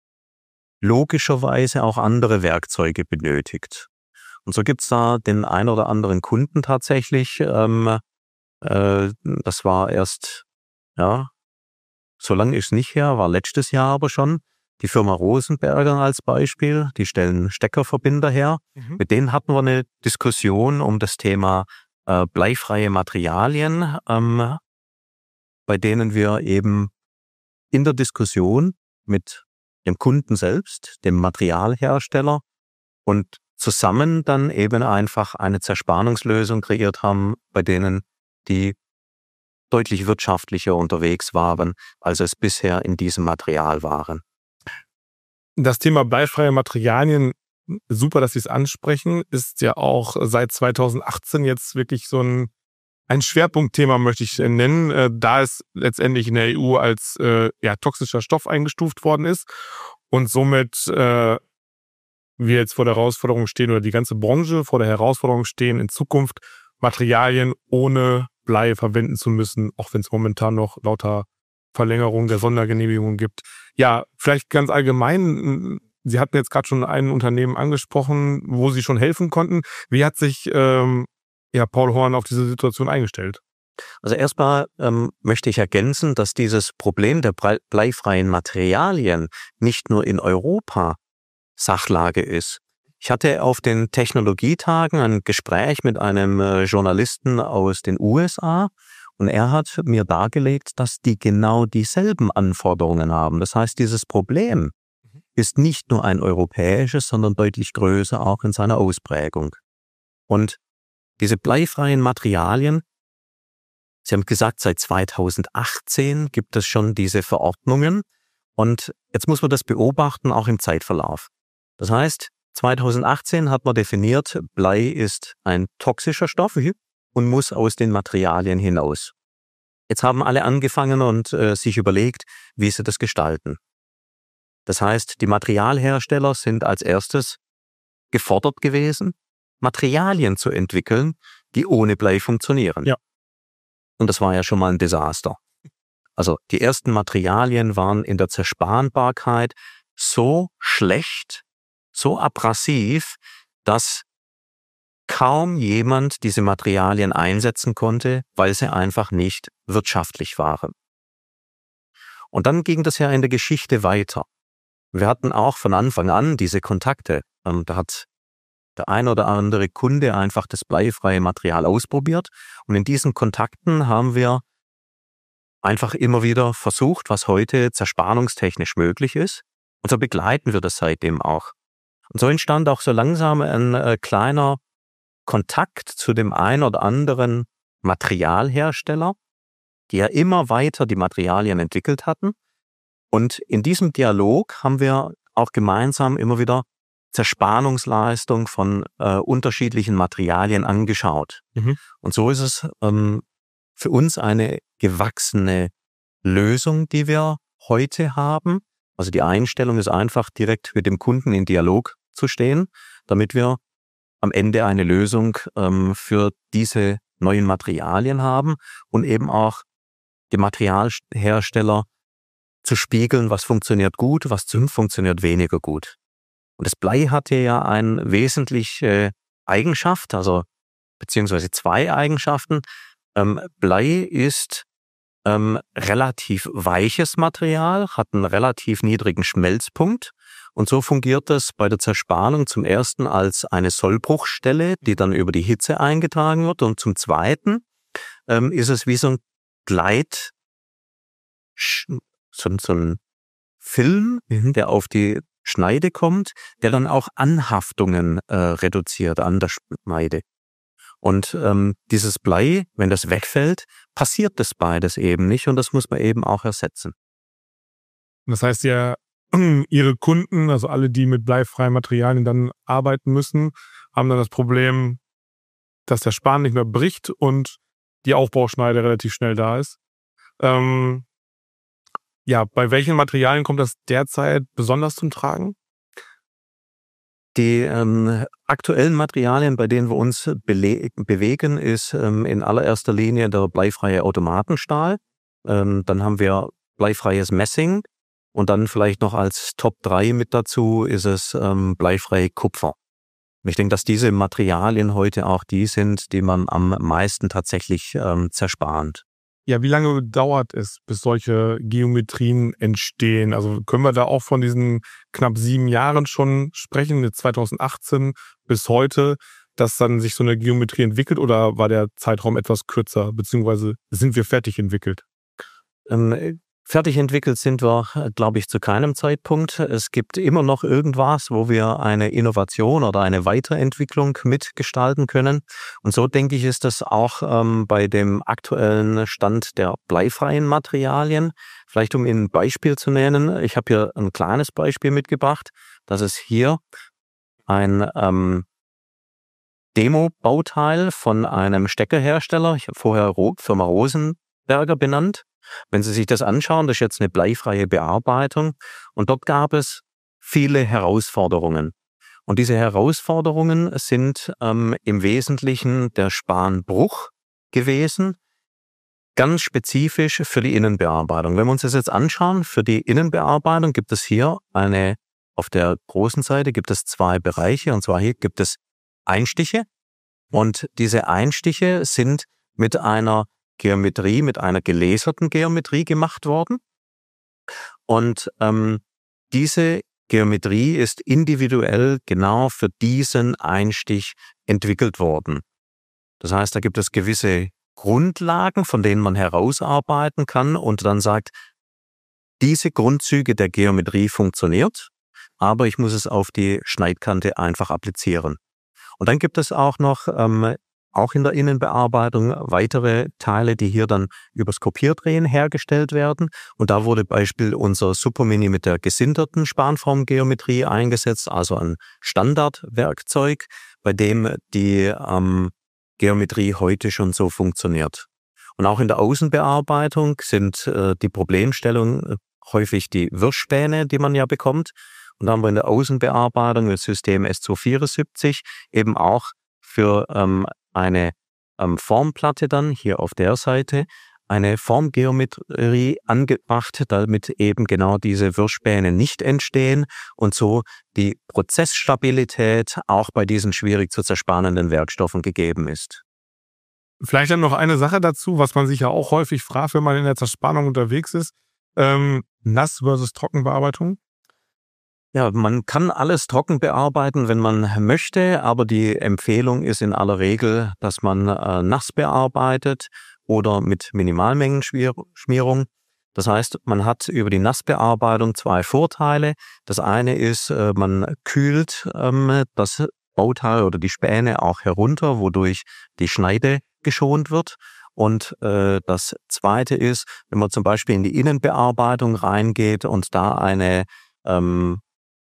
logischerweise auch andere Werkzeuge benötigt. Und so gibt's da den ein oder anderen Kunden tatsächlich. Ähm, äh, das war erst, ja, so lange ist nicht her, war letztes Jahr aber schon. Die Firma Rosenberger als Beispiel, die stellen Steckerverbinder her. Mhm. Mit denen hatten wir eine Diskussion um das Thema äh, bleifreie Materialien, ähm, bei denen wir eben in der Diskussion mit dem Kunden selbst, dem Materialhersteller und zusammen dann eben einfach eine Zerspannungslösung kreiert haben, bei denen die deutlich wirtschaftlicher unterwegs waren, als es bisher in diesem Material waren. Das Thema bleifreie Materialien, super, dass Sie es ansprechen, ist ja auch seit zweitausendachtzehn jetzt wirklich so ein, ein Schwerpunktthema, möchte ich nennen, äh, da es letztendlich in der E U als äh, ja, toxischer Stoff eingestuft worden ist und somit äh, wir jetzt vor der Herausforderung stehen oder die ganze Branche vor der Herausforderung stehen, in Zukunft Materialien ohne Blei verwenden zu müssen, auch wenn es momentan noch lauter Verlängerung der Sondergenehmigung gibt. Ja, vielleicht ganz allgemein, Sie hatten jetzt gerade schon ein Unternehmen angesprochen, wo Sie schon helfen konnten. Wie hat sich ähm, ja, Paul Horn auf diese Situation eingestellt? Also erstmal ähm, möchte ich ergänzen, dass dieses Problem der blei- bleifreien Materialien nicht nur in Europa Sachlage ist. Ich hatte auf den Technologietagen ein Gespräch mit einem äh, Journalisten aus den U S A und er hat mir dargelegt, dass die genau dieselben Anforderungen haben. Das heißt, dieses Problem ist nicht nur ein europäisches, sondern deutlich größer auch in seiner Ausprägung. Und diese bleifreien Materialien, Sie haben gesagt, seit zweitausendachtzehn gibt es schon diese Verordnungen und jetzt muss man das beobachten, auch im Zeitverlauf. Das heißt, zweitausendachtzehn hat man definiert, Blei ist ein toxischer Stoff und muss aus den Materialien hinaus. Jetzt haben alle angefangen und äh, sich überlegt, wie sie das gestalten. Das heißt, die Materialhersteller sind als erstes gefordert gewesen, Materialien zu entwickeln, die ohne Blei funktionieren. Ja. Und das war ja schon mal ein Desaster. Also die ersten Materialien waren in der Zerspanbarkeit so schlecht, so abrasiv, dass kaum jemand diese Materialien einsetzen konnte, weil sie einfach nicht wirtschaftlich waren. Und dann ging das ja in der Geschichte weiter. Wir hatten auch von Anfang an diese Kontakte. Ähm, da hat der ein oder andere Kunde einfach das bleifreie Material ausprobiert. Und in diesen Kontakten haben wir einfach immer wieder versucht, was heute zerspannungstechnisch möglich ist. Und so begleiten wir das seitdem auch. Und so entstand auch so langsam ein äh, kleiner Kontakt zu dem ein oder anderen Materialhersteller, die ja immer weiter die Materialien entwickelt hatten. Und in diesem Dialog haben wir auch gemeinsam immer wieder Zerspannungsleistung von äh, unterschiedlichen Materialien angeschaut. Mhm. Und so ist es ähm, für uns eine gewachsene Lösung, die wir heute haben. Also die Einstellung ist einfach, direkt mit dem Kunden in Dialog zu stehen, damit wir am Ende eine Lösung ähm, für diese neuen Materialien haben und eben auch die Materialhersteller zu spiegeln, was funktioniert gut, was funktioniert weniger gut. Und das Blei hatte ja eine wesentliche Eigenschaft, also beziehungsweise zwei Eigenschaften. Ähm, Blei ist ähm, relativ weiches Material, hat einen relativ niedrigen Schmelzpunkt und so fungiert es bei der Zerspannung zum ersten als eine Sollbruchstelle, die dann über die Hitze eingetragen wird, und zum zweiten ähm, ist es wie so ein Gleit, so, so ein Film, mhm. der auf die Schneide kommt, der dann auch Anhaftungen äh, reduziert an der Schneide. Und ähm, dieses Blei, wenn das wegfällt, passiert das beides eben nicht und das muss man eben auch ersetzen. Das heißt ja, Ihre Kunden, also alle, die mit bleifreien Materialien dann arbeiten müssen, haben dann das Problem, dass der Span nicht mehr bricht und die Aufbauschneide relativ schnell da ist. Ähm, ja, bei welchen Materialien kommt das derzeit besonders zum Tragen? Die ähm, aktuellen Materialien, bei denen wir uns bele- bewegen, ist ähm, in allererster Linie der bleifreie Automatenstahl. Ähm, dann haben wir bleifreies Messing und dann vielleicht noch als Top drei mit dazu ist es ähm, bleifrei Kupfer. Und ich denke, dass diese Materialien heute auch die sind, die man am meisten tatsächlich ähm, zerspart. Ja, wie lange dauert es, bis solche Geometrien entstehen? Also können wir da auch von diesen knapp sieben Jahren schon sprechen, jetzt zweitausendachtzehn bis heute, dass dann sich so eine Geometrie entwickelt, oder war der Zeitraum etwas kürzer, beziehungsweise sind wir fertig entwickelt? Ähm, fertig entwickelt sind wir, äh, glaube ich, zu keinem Zeitpunkt. Es gibt immer noch irgendwas, wo wir eine Innovation oder eine Weiterentwicklung mitgestalten können. Und so denke ich, ist das auch ähm, bei dem aktuellen Stand der bleifreien Materialien. Vielleicht um Ihnen ein Beispiel zu nennen. Ich habe hier ein kleines Beispiel mitgebracht. Das ist hier ein ähm, Demo-Bauteil von einem Steckerhersteller. Ich habe vorher Ro- Firma Rosenberger benannt. Wenn Sie sich das anschauen, das ist jetzt eine bleifreie Bearbeitung und dort gab es viele Herausforderungen. Und diese Herausforderungen sind ähm, im Wesentlichen der Spanbruch gewesen, ganz spezifisch für die Innenbearbeitung. Wenn wir uns das jetzt anschauen, für die Innenbearbeitung gibt es hier eine, auf der großen Seite gibt es zwei Bereiche, und zwar hier gibt es Einstiche und diese Einstiche sind mit einer Geometrie, mit einer gelaserten Geometrie gemacht worden. Und ähm, diese Geometrie ist individuell genau für diesen Einstich entwickelt worden. Das heißt, da gibt es gewisse Grundlagen, von denen man herausarbeiten kann und dann sagt, diese Grundzüge der Geometrie funktioniert, aber ich muss es auf die Schneidkante einfach applizieren. Und dann gibt es auch noch ähm, auch in der Innenbearbeitung weitere Teile, die hier dann übers Kopierdrehen hergestellt werden. Und da wurde Beispiel unser Supermini mit der gesinterten Spanformgeometrie eingesetzt, also ein Standardwerkzeug, bei dem die ähm, Geometrie heute schon so funktioniert. Und auch in der Außenbearbeitung sind äh, die Problemstellungen äh, häufig die Wirfspäne, die man ja bekommt. Und da haben wir in der Außenbearbeitung das System S zweihundertvierundsiebzig eben auch für ähm, eine ähm, Formplatte dann hier auf der Seite eine Formgeometrie angebracht, damit eben genau diese Wirfspäne nicht entstehen und so die Prozessstabilität auch bei diesen schwierig zu zerspanenden Werkstoffen gegeben ist. Vielleicht dann noch eine Sache dazu, was man sich ja auch häufig fragt, wenn man in der Zerspannung unterwegs ist. Ähm, Nass- versus Trockenbearbeitung. Ja, man kann alles trocken bearbeiten, wenn man möchte, aber die Empfehlung ist in aller Regel, dass man äh, nass bearbeitet oder mit Minimalmengenschmierung. Das heißt, man hat über die Nassbearbeitung zwei Vorteile. Das eine ist, äh, man kühlt ähm, das Bauteil oder die Späne auch herunter, wodurch die Schneide geschont wird. Und äh, das zweite ist, wenn man zum Beispiel in die Innenbearbeitung reingeht und da eine ähm,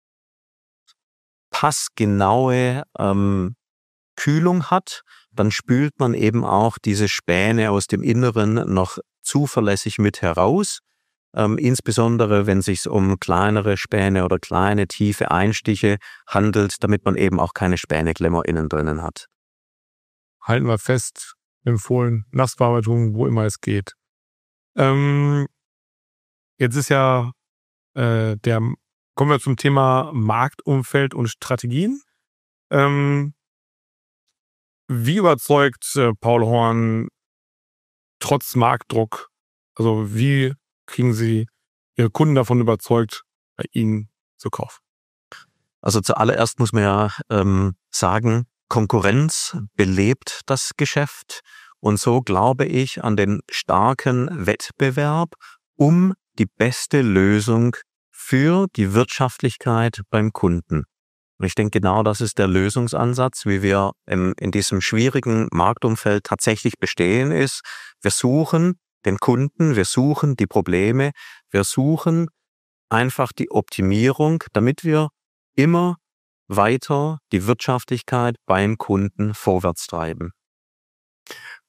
passgenaue ähm, Kühlung hat, dann spült man eben auch diese Späne aus dem Inneren noch zuverlässig mit heraus. Ähm, insbesondere, wenn es sich um kleinere Späne oder kleine, tiefe Einstiche handelt, damit man eben auch keine Späneklemmer innen drinnen hat. Halten wir fest, empfohlen, Nassbearbeitung, wo immer es geht. Ähm, jetzt ist ja äh, der, kommen wir zum Thema Marktumfeld und Strategien. Ähm, wie überzeugt äh, Paul Horn trotz Marktdruck, also wie kriegen Sie Ihre Kunden davon überzeugt, bei Ihnen zu kaufen? Also zuallererst muss man ja ähm, sagen, Konkurrenz belebt das Geschäft und so glaube ich an den starken Wettbewerb um die beste Lösung für die Wirtschaftlichkeit beim Kunden. Und ich denke, genau das ist der Lösungsansatz, wie wir im, in diesem schwierigen Marktumfeld tatsächlich bestehen ist. Wir suchen den Kunden, wir suchen die Probleme, wir suchen einfach die Optimierung, damit wir immer weiter die Wirtschaftlichkeit beim Kunden vorwärts treiben.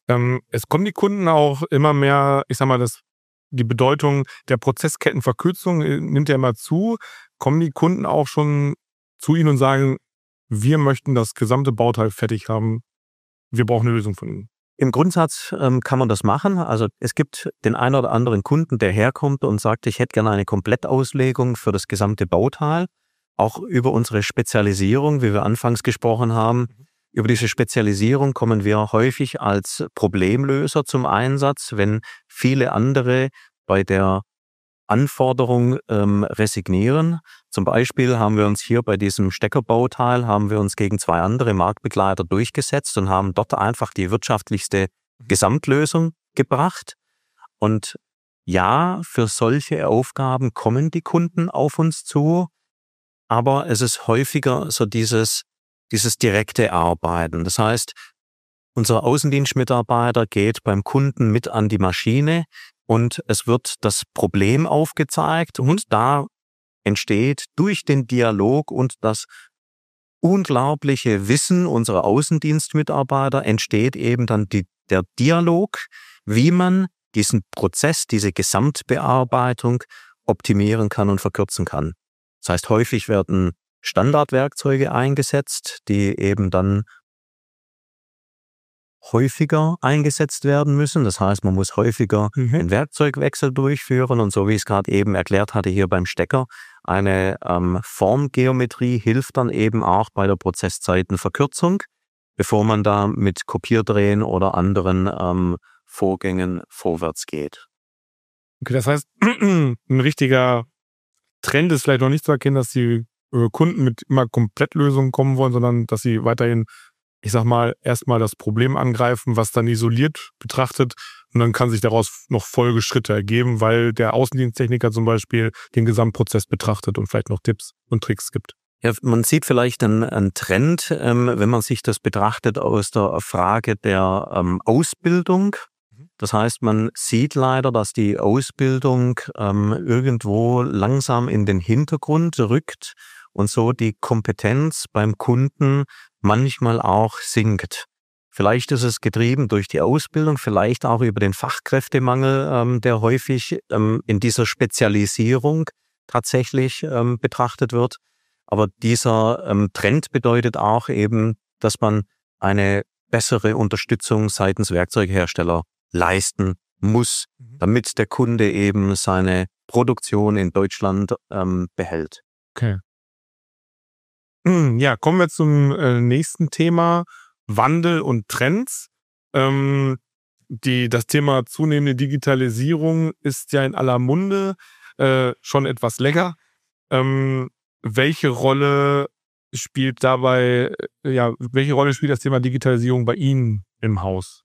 Ähm, es kommen die Kunden auch immer mehr, ich sag mal, das, die Bedeutung der Prozesskettenverkürzung äh, nimmt ja immer zu. Kommen die Kunden auch schon zu Ihnen und sagen, wir möchten das gesamte Bauteil fertig haben, wir brauchen eine Lösung von Ihnen? Im Grundsatz ähm, kann man das machen. Also es gibt den einen oder anderen Kunden, der herkommt und sagt, ich hätte gerne eine Komplettauslegung für das gesamte Bauteil. Auch über unsere Spezialisierung, wie wir anfangs gesprochen haben. Über diese Spezialisierung kommen wir häufig als Problemlöser zum Einsatz, wenn viele andere bei der Anforderung ähm, resignieren. Zum Beispiel haben wir uns hier bei diesem Steckerbauteil, haben wir uns gegen zwei andere Marktbegleiter durchgesetzt und haben dort einfach die wirtschaftlichste Gesamtlösung gebracht. Und ja, für solche Aufgaben kommen die Kunden auf uns zu, aber es ist häufiger so dieses, dieses direkte Arbeiten. Das heißt, unser Außendienstmitarbeiter geht beim Kunden mit an die Maschine und es wird das Problem aufgezeigt und da entsteht durch den Dialog und das unglaubliche Wissen unserer Außendienstmitarbeiter entsteht eben dann die, der Dialog, wie man diesen Prozess, diese Gesamtbearbeitung optimieren kann und verkürzen kann. Das heißt, häufig werden Standardwerkzeuge eingesetzt, die eben dann häufiger eingesetzt werden müssen. Das heißt, man muss häufiger Mhm. einen Werkzeugwechsel durchführen und so wie ich es gerade eben erklärt hatte hier beim Stecker, eine ähm, Formgeometrie hilft dann eben auch bei der Prozesszeitenverkürzung, bevor man da mit Kopierdrehen oder anderen ähm, Vorgängen vorwärts geht. Okay, das heißt, ein richtiger Trend ist vielleicht noch nicht zu erkennen, dass die äh, Kunden mit immer Komplettlösungen kommen wollen, sondern dass sie weiterhin, ich sag mal, erstmal das Problem angreifen, was dann isoliert betrachtet und dann kann sich daraus noch Folgeschritte ergeben, weil der Außendiensttechniker zum Beispiel den Gesamtprozess betrachtet und vielleicht noch Tipps und Tricks gibt. Ja, man sieht vielleicht einen, einen Trend, ähm, wenn man sich das betrachtet aus der Frage der ähm, Ausbildung. Das heißt, man sieht leider, dass die Ausbildung ähm, irgendwo langsam in den Hintergrund rückt und so die Kompetenz beim Kunden manchmal auch sinkt. Vielleicht ist es getrieben durch die Ausbildung, vielleicht auch über den Fachkräftemangel, ähm, der häufig ähm, in dieser Spezialisierung tatsächlich ähm, betrachtet wird. Aber dieser ähm, Trend bedeutet auch eben, dass man eine bessere Unterstützung seitens Werkzeughersteller leisten muss, damit der Kunde eben seine Produktion in Deutschland ähm, behält. Okay. Ja, kommen wir zum äh, nächsten Thema, Wandel und Trends. Ähm, die, das Thema zunehmende Digitalisierung ist ja in aller Munde, äh, schon etwas länger. Ähm, welche Rolle spielt dabei, äh, ja, welche Rolle spielt das Thema Digitalisierung bei Ihnen im Haus?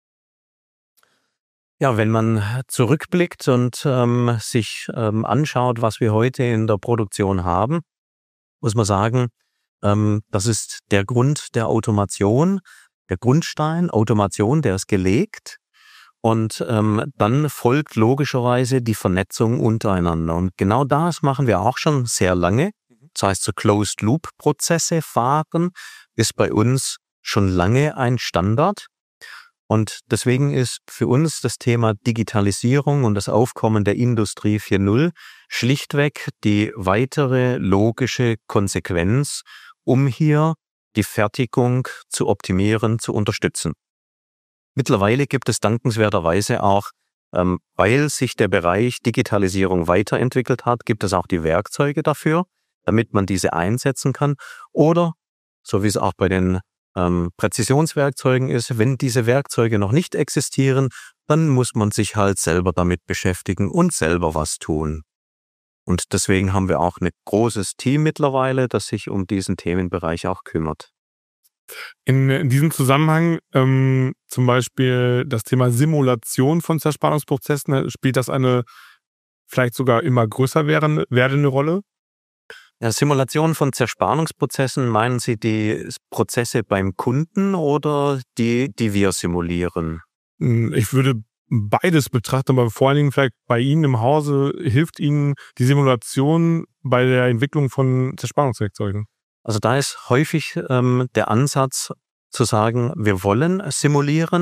Ja, wenn man zurückblickt und ähm, sich ähm, anschaut, was wir heute in der Produktion haben, muss man sagen, ähm, das ist der Grund der Automation, der Grundstein, Automation, der ist gelegt und ähm, dann folgt logischerweise die Vernetzung untereinander. Und genau das machen wir auch schon sehr lange. Das heißt, so Closed-Loop-Prozesse fahren ist bei uns schon lange ein Standard. Und deswegen ist für uns das Thema Digitalisierung und das Aufkommen der Industrie vier Punkt null schlichtweg die weitere logische Konsequenz, um hier die Fertigung zu optimieren, zu unterstützen. Mittlerweile gibt es dankenswerterweise auch, ähm, weil sich der Bereich Digitalisierung weiterentwickelt hat, gibt es auch die Werkzeuge dafür, damit man diese einsetzen kann. Oder, so wie es auch bei den Ähm, Präzisionswerkzeugen ist, wenn diese Werkzeuge noch nicht existieren, dann muss man sich halt selber damit beschäftigen und selber was tun. Und deswegen haben wir auch ein großes Team mittlerweile, das sich um diesen Themenbereich auch kümmert. In, in diesem Zusammenhang ähm, zum Beispiel das Thema Simulation von Zerspannungsprozessen, spielt das eine vielleicht sogar immer größer werdende, werdende Rolle? Ja, Simulation von Zerspannungsprozessen, meinen Sie die Prozesse beim Kunden oder die, die wir simulieren? Ich würde beides betrachten, aber vor allen Dingen vielleicht bei Ihnen im Hause hilft Ihnen die Simulation bei der Entwicklung von Zerspannungswerkzeugen? Also da ist häufig ähm, der Ansatz zu sagen, wir wollen simulieren,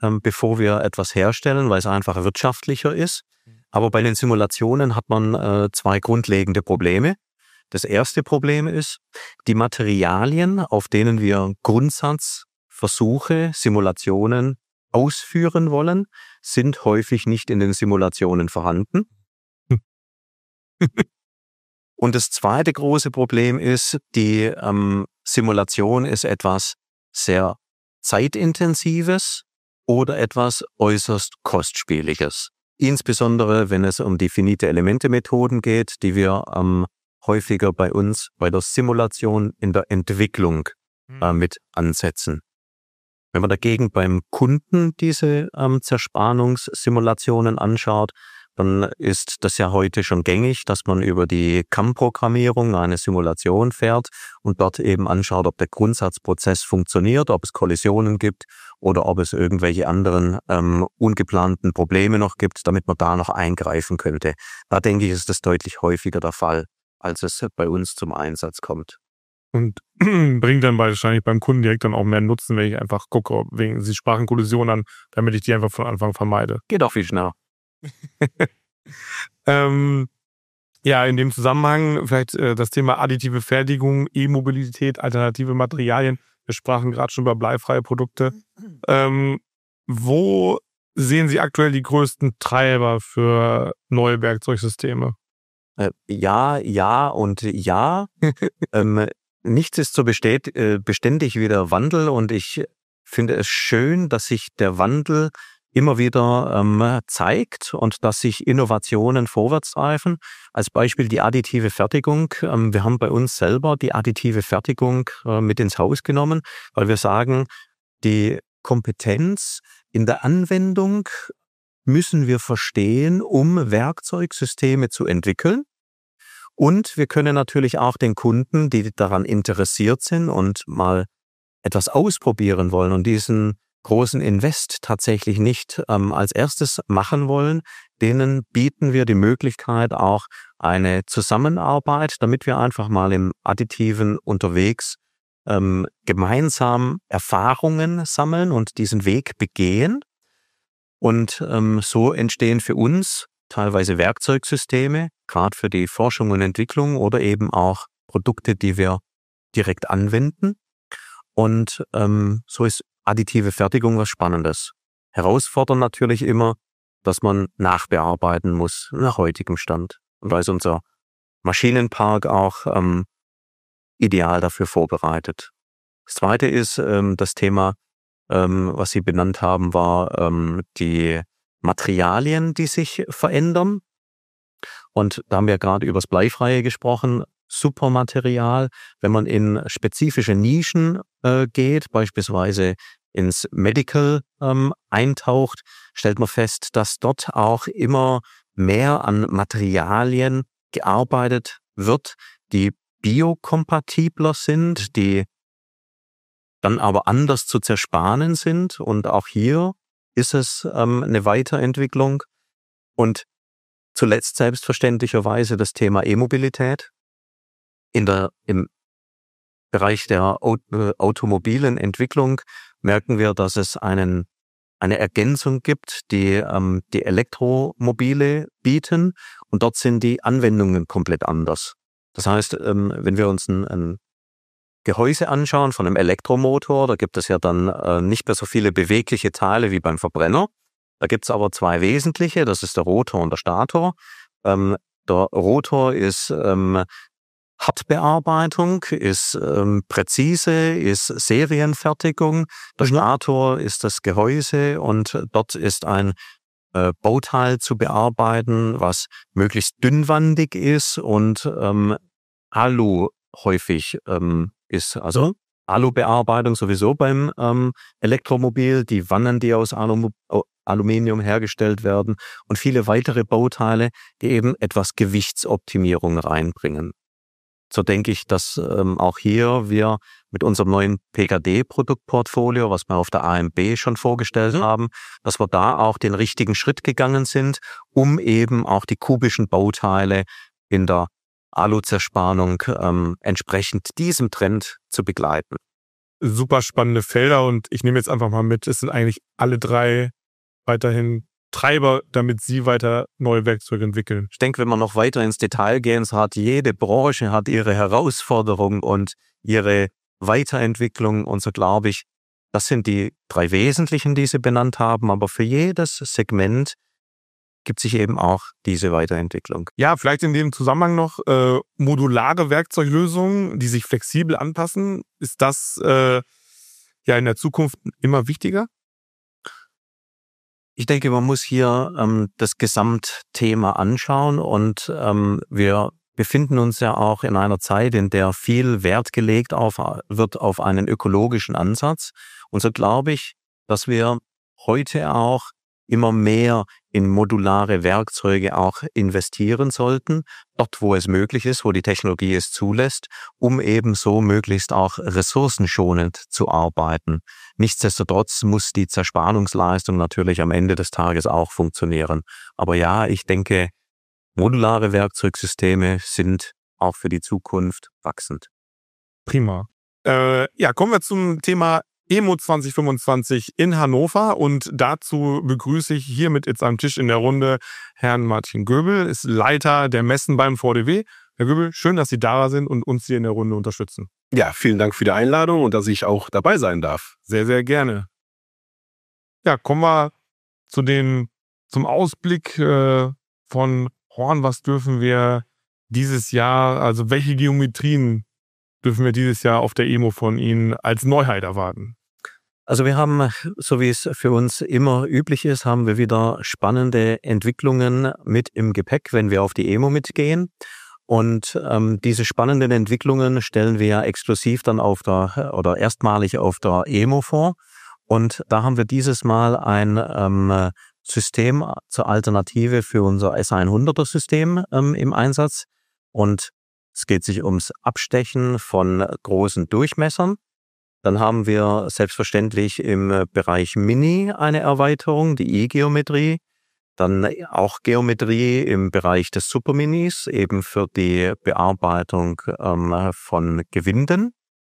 ähm, bevor wir etwas herstellen, weil es einfach wirtschaftlicher ist. Aber bei den Simulationen hat man äh, zwei grundlegende Probleme. Das erste Problem ist, die Materialien, auf denen wir Grundsatzversuche, Simulationen ausführen wollen, sind häufig nicht in den Simulationen vorhanden. Und das zweite große Problem ist, die ähm, Simulation ist etwas sehr zeitintensives oder etwas äußerst kostspieliges. Insbesondere, wenn es um die Finite-Elemente-Methoden geht, die wir ähm, häufiger bei uns bei der Simulation in der Entwicklung äh, mit ansetzen. Wenn man dagegen beim Kunden diese ähm, Zerspannungssimulationen anschaut, dann ist das ja heute schon gängig, dass man über die C A M-Programmierung eine Simulation fährt und dort eben anschaut, ob der Grundsatzprozess funktioniert, ob es Kollisionen gibt oder ob es irgendwelche anderen ähm, ungeplanten Probleme noch gibt, damit man da noch eingreifen könnte. Da denke ich, ist das deutlich häufiger der Fall, als es bei uns zum Einsatz kommt. Und bringt dann wahrscheinlich beim Kunden direkt dann auch mehr Nutzen, wenn ich einfach gucke, wegen Sie sprachen Kollisionen an, damit ich die einfach von Anfang vermeide. Geht auch viel schneller. ähm, ja, in dem Zusammenhang vielleicht äh, das Thema additive Fertigung, E-Mobilität, alternative Materialien. Wir sprachen gerade schon über bleifreie Produkte. Ähm, wo sehen Sie aktuell die größten Treiber für neue Werkzeugsysteme? Äh, ja, ja und ja. ähm, nichts ist so bestät, äh, beständig wie der Wandel und ich finde es schön, dass sich der Wandel immer wieder ähm, zeigt und dass sich Innovationen vorwärts treiben. Als Beispiel die additive Fertigung. Ähm, wir haben bei uns selber die additive Fertigung äh, mit ins Haus genommen, weil wir sagen, die Kompetenz in der Anwendung müssen wir verstehen, um Werkzeugsysteme zu entwickeln. Und wir können natürlich auch den Kunden, die daran interessiert sind und mal etwas ausprobieren wollen und diesen großen Invest tatsächlich nicht ähm, als erstes machen wollen, denen bieten wir die Möglichkeit auch eine Zusammenarbeit, damit wir einfach mal im Additiven unterwegs ähm, gemeinsam Erfahrungen sammeln und diesen Weg begehen. Und ähm, so entstehen für uns teilweise Werkzeugsysteme, gerade für die Forschung und Entwicklung oder eben auch Produkte, die wir direkt anwenden. Und ähm, so ist additive Fertigung was Spannendes. Herausfordernd natürlich immer, dass man nachbearbeiten muss nach heutigem Stand. Und da ist unser Maschinenpark auch ähm, ideal dafür vorbereitet. Das zweite ist ähm, das Thema, ähm, was Sie benannt haben, war ähm, die Materialien, die sich verändern. Und da haben wir gerade über das Bleifreie gesprochen. Super Material. Wenn man in spezifische Nischen äh, geht, beispielsweise ins Medical ähm, eintaucht, stellt man fest, dass dort auch immer mehr an Materialien gearbeitet wird, die biokompatibler sind, die dann aber anders zu zerspanen sind. Und auch hier ist es ähm, eine Weiterentwicklung. Und zuletzt selbstverständlicherweise das Thema E-Mobilität. In der, im Bereich der automobilen Entwicklung merken wir, dass es einen, eine Ergänzung gibt, die ähm, die Elektromobile bieten und dort sind die Anwendungen komplett anders. Das heißt, ähm, wenn wir uns ein, ein Gehäuse anschauen von einem Elektromotor, da gibt es ja dann äh, nicht mehr so viele bewegliche Teile wie beim Verbrenner. Da gibt es aber zwei wesentliche, das ist der Rotor und der Stator. Ähm, der Rotor ist ähm, Hartbearbeitung, ist ähm, präzise, ist Serienfertigung. Der Stator ist das Gehäuse und dort ist ein äh, Bauteil zu bearbeiten, was möglichst dünnwandig ist und ähm, Alu häufig ähm, ist. Also Alu-Bearbeitung sowieso beim ähm, Elektromobil, die Wannen, die aus Alum Aluminium hergestellt werden und viele weitere Bauteile, die eben etwas Gewichtsoptimierung reinbringen. So denke ich, dass ähm, auch hier wir mit unserem neuen P K D-Produktportfolio, was wir auf der A M B schon vorgestellt mhm. haben, dass wir da auch den richtigen Schritt gegangen sind, um eben auch die kubischen Bauteile in der Alu-Zerspannung ähm, entsprechend diesem Trend zu begleiten. super spannende Felder und ich nehme jetzt einfach mal mit, es sind eigentlich alle drei weiterhin Treiber, damit sie weiter neue Werkzeuge entwickeln. Ich denke, wenn wir noch weiter ins Detail gehen, so hat jede Branche hat ihre Herausforderungen und ihre Weiterentwicklung und so glaube ich, das sind die drei wesentlichen, die Sie benannt haben, aber für jedes Segment gibt sich eben auch diese Weiterentwicklung. Ja, vielleicht in dem Zusammenhang noch äh, modulare Werkzeuglösungen, die sich flexibel anpassen. Ist das äh, ja in der Zukunft immer wichtiger? Ich denke, man muss hier ähm, das Gesamtthema anschauen und ähm, wir befinden uns ja auch in einer Zeit, in der viel Wert gelegt auf, wird auf einen ökologischen Ansatz. Und so glaube ich, dass wir heute auch immer mehr in modulare Werkzeuge auch investieren sollten, dort wo es möglich ist, wo die Technologie es zulässt, um eben so möglichst auch ressourcenschonend zu arbeiten. Nichtsdestotrotz muss die Zerspannungsleistung natürlich am Ende des Tages auch funktionieren. Aber ja, ich denke, modulare Werkzeugsysteme sind auch für die Zukunft wachsend. Prima. Äh, ja, kommen wir zum Thema E M O zwanzig fünfundzwanzig in Hannover und dazu begrüße ich hier mit jetzt am Tisch in der Runde Herrn Martin Göbel, ist Leiter der Messen beim V D W. Herr Göbel, schön, dass Sie da sind und uns hier in der Runde unterstützen. Ja, vielen Dank für die Einladung und dass ich auch dabei sein darf. Sehr, sehr gerne. Ja, kommen wir zu den, zum Ausblick äh, von Horn. Was dürfen wir dieses Jahr, also welche Geometrien dürfen wir dieses Jahr auf der E M O von Ihnen als Neuheit erwarten? Also wir haben, so wie es für uns immer üblich ist, haben wir wieder spannende Entwicklungen mit im Gepäck, wenn wir auf die E M O mitgehen. Und ähm, diese spannenden Entwicklungen stellen wir ja exklusiv dann auf der oder erstmalig auf der E M O vor. Und da haben wir dieses Mal ein ähm, System zur Alternative für unser S hundert System ähm, im Einsatz. Und es geht sich ums Abstechen von großen Durchmessern. Dann haben wir selbstverständlich im Bereich Mini eine Erweiterung, die E-Geometrie. Dann auch Geometrie im Bereich des Superminis, eben für die Bearbeitung ähm, von Gewinden.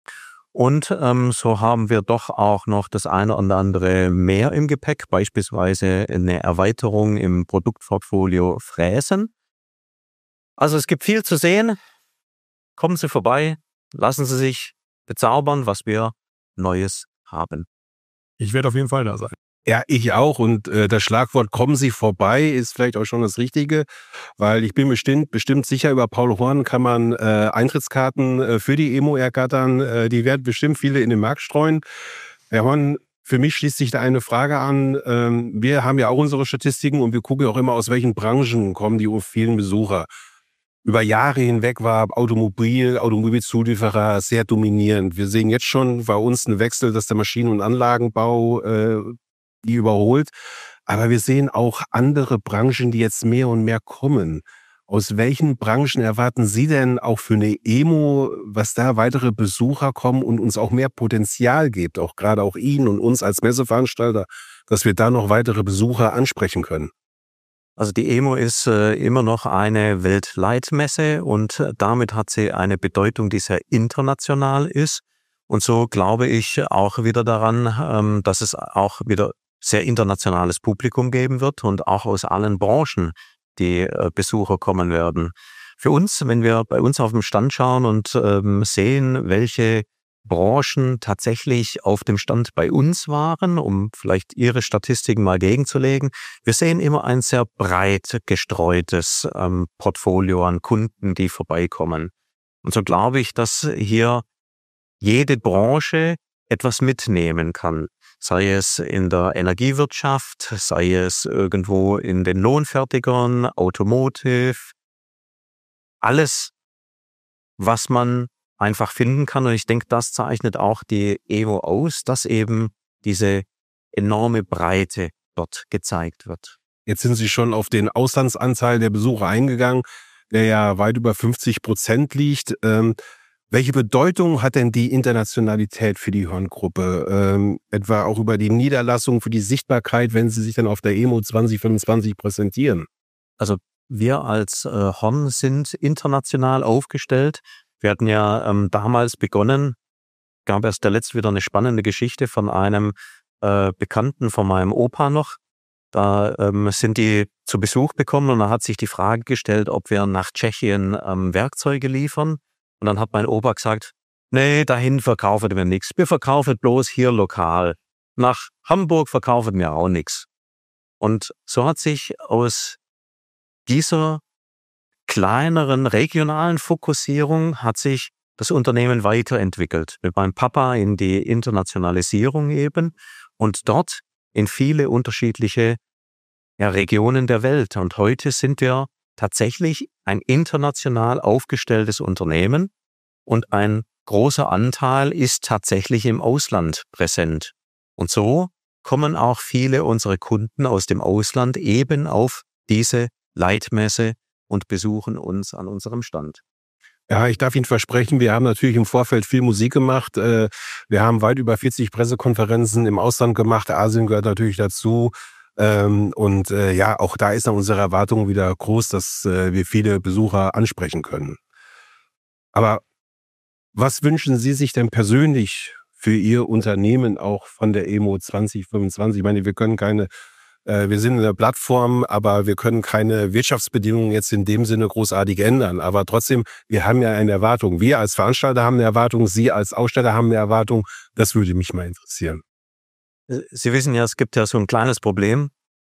Und ähm, so haben wir doch auch noch das eine oder andere mehr im Gepäck, beispielsweise eine Erweiterung im Produktportfolio Fräsen. Also es gibt viel zu sehen. Kommen Sie vorbei, lassen Sie sich bezaubern, was wir Neues haben. Ich werde auf jeden Fall da sein. Ja, ich auch. Und äh, das Schlagwort "Kommen Sie vorbei" ist vielleicht auch schon das Richtige, weil ich bin bestimmt, bestimmt sicher, über Paul Horn kann man äh, Eintrittskarten äh, für die E M O ergattern. Äh, die werden bestimmt viele in den Markt streuen. Herr Horn, für mich schließt sich da eine Frage an. Ähm, wir haben ja auch unsere Statistiken und wir gucken auch immer, aus welchen Branchen kommen die vielen Besucher. Über Jahre hinweg war Automobil, Automobilzulieferer sehr dominierend. Wir sehen jetzt schon bei uns einen Wechsel, dass der Maschinen- und Anlagenbau äh, die überholt. Aber wir sehen auch andere Branchen, die jetzt mehr und mehr kommen. Aus welchen Branchen erwarten Sie denn auch für eine E M O, was da weitere Besucher kommen und uns auch mehr Potenzial gibt, auch gerade auch Ihnen und uns als Messeveranstalter, dass wir da noch weitere Besucher ansprechen können? Also die E M O ist äh, immer noch eine Weltleitmesse und äh, damit hat sie eine Bedeutung, die sehr international ist. Und so glaube ich auch wieder daran, ähm, dass es auch wieder sehr internationales Publikum geben wird und auch aus allen Branchen die äh, Besucher kommen werden. Für uns, wenn wir bei uns auf dem Stand schauen und ähm, sehen, welche Branchen tatsächlich auf dem Stand bei uns waren, um vielleicht Ihre Statistiken mal gegenzulegen. Wir sehen immer ein sehr breit gestreutes ähm, Portfolio an Kunden, die vorbeikommen. Und so glaube ich, dass hier jede Branche etwas mitnehmen kann. Sei es in der Energiewirtschaft, sei es irgendwo in den Lohnfertigern, Automotive. Alles, was man einfach finden kann. Und ich denke, das zeichnet auch die E M O aus, dass eben diese enorme Breite dort gezeigt wird. Jetzt sind Sie schon auf den Auslandsanteil der Besucher eingegangen, der ja weit über fünfzig Prozent liegt. Ähm, welche Bedeutung hat denn die Internationalität für die Horn-Gruppe? Ähm, etwa auch über die Niederlassung, für die Sichtbarkeit, wenn Sie sich dann auf der E M O zwanzig fünfundzwanzig präsentieren? Also wir als äh, Horn sind international aufgestellt. Wir hatten ja ähm, damals begonnen gab erst der letzte wieder eine spannende Geschichte von einem äh, Bekannten von meinem Opa noch. Da ähm, sind die zu Besuch bekommen und da hat sich die Frage gestellt, ob wir nach Tschechien ähm, Werkzeuge liefern. Und dann hat mein Opa gesagt, nee, dahin verkaufen wir nichts. Wir verkaufen bloß hier lokal. Nach Hamburg verkaufen wir auch nichts. Und so hat sich aus dieser kleineren regionalen Fokussierung hat sich das Unternehmen weiterentwickelt. Mit meinem Papa in die Internationalisierung eben und dort in viele unterschiedliche ja, Regionen der Welt. Und heute sind wir tatsächlich ein international aufgestelltes Unternehmen und ein großer Anteil ist tatsächlich im Ausland präsent. Und so kommen auch viele unserer Kunden aus dem Ausland eben auf diese Leitmesse und besuchen uns an unserem Stand. Ja, ich darf Ihnen versprechen, wir haben natürlich im Vorfeld viel Musik gemacht. Wir haben weit über vierzig Pressekonferenzen im Ausland gemacht. Asien gehört natürlich dazu. Und ja, auch da ist dann unsere Erwartung wieder groß, dass wir viele Besucher ansprechen können. Aber was wünschen Sie sich denn persönlich für Ihr Unternehmen auch von der E M O zwanzig fünfundzwanzig? Ich meine, wir können keine Wir sind eine Plattform, aber wir können keine Wirtschaftsbedingungen jetzt in dem Sinne großartig ändern. Aber trotzdem, wir haben ja eine Erwartung. Wir als Veranstalter haben eine Erwartung, Sie als Aussteller haben eine Erwartung. Das würde mich mal interessieren. Sie wissen ja, es gibt ja so ein kleines Problem.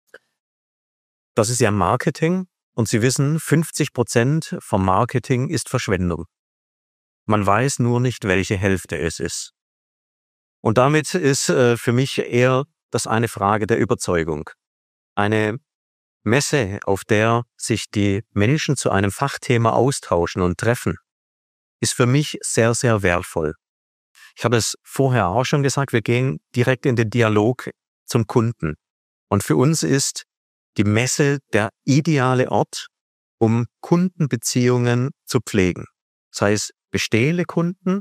Das ist ja Marketing. Und Sie wissen, fünfzig Prozent vom Marketing ist Verschwendung. Man weiß nur nicht, welche Hälfte es ist. Und damit ist äh, für mich eher das ist eine Frage der Überzeugung. Eine Messe, auf der sich die Menschen zu einem Fachthema austauschen und treffen, ist für mich sehr, sehr wertvoll. Ich habe es vorher auch schon gesagt, wir gehen direkt in den Dialog zum Kunden. Und für uns ist die Messe der ideale Ort, um Kundenbeziehungen zu pflegen. Das heißt, bestehende Kunden,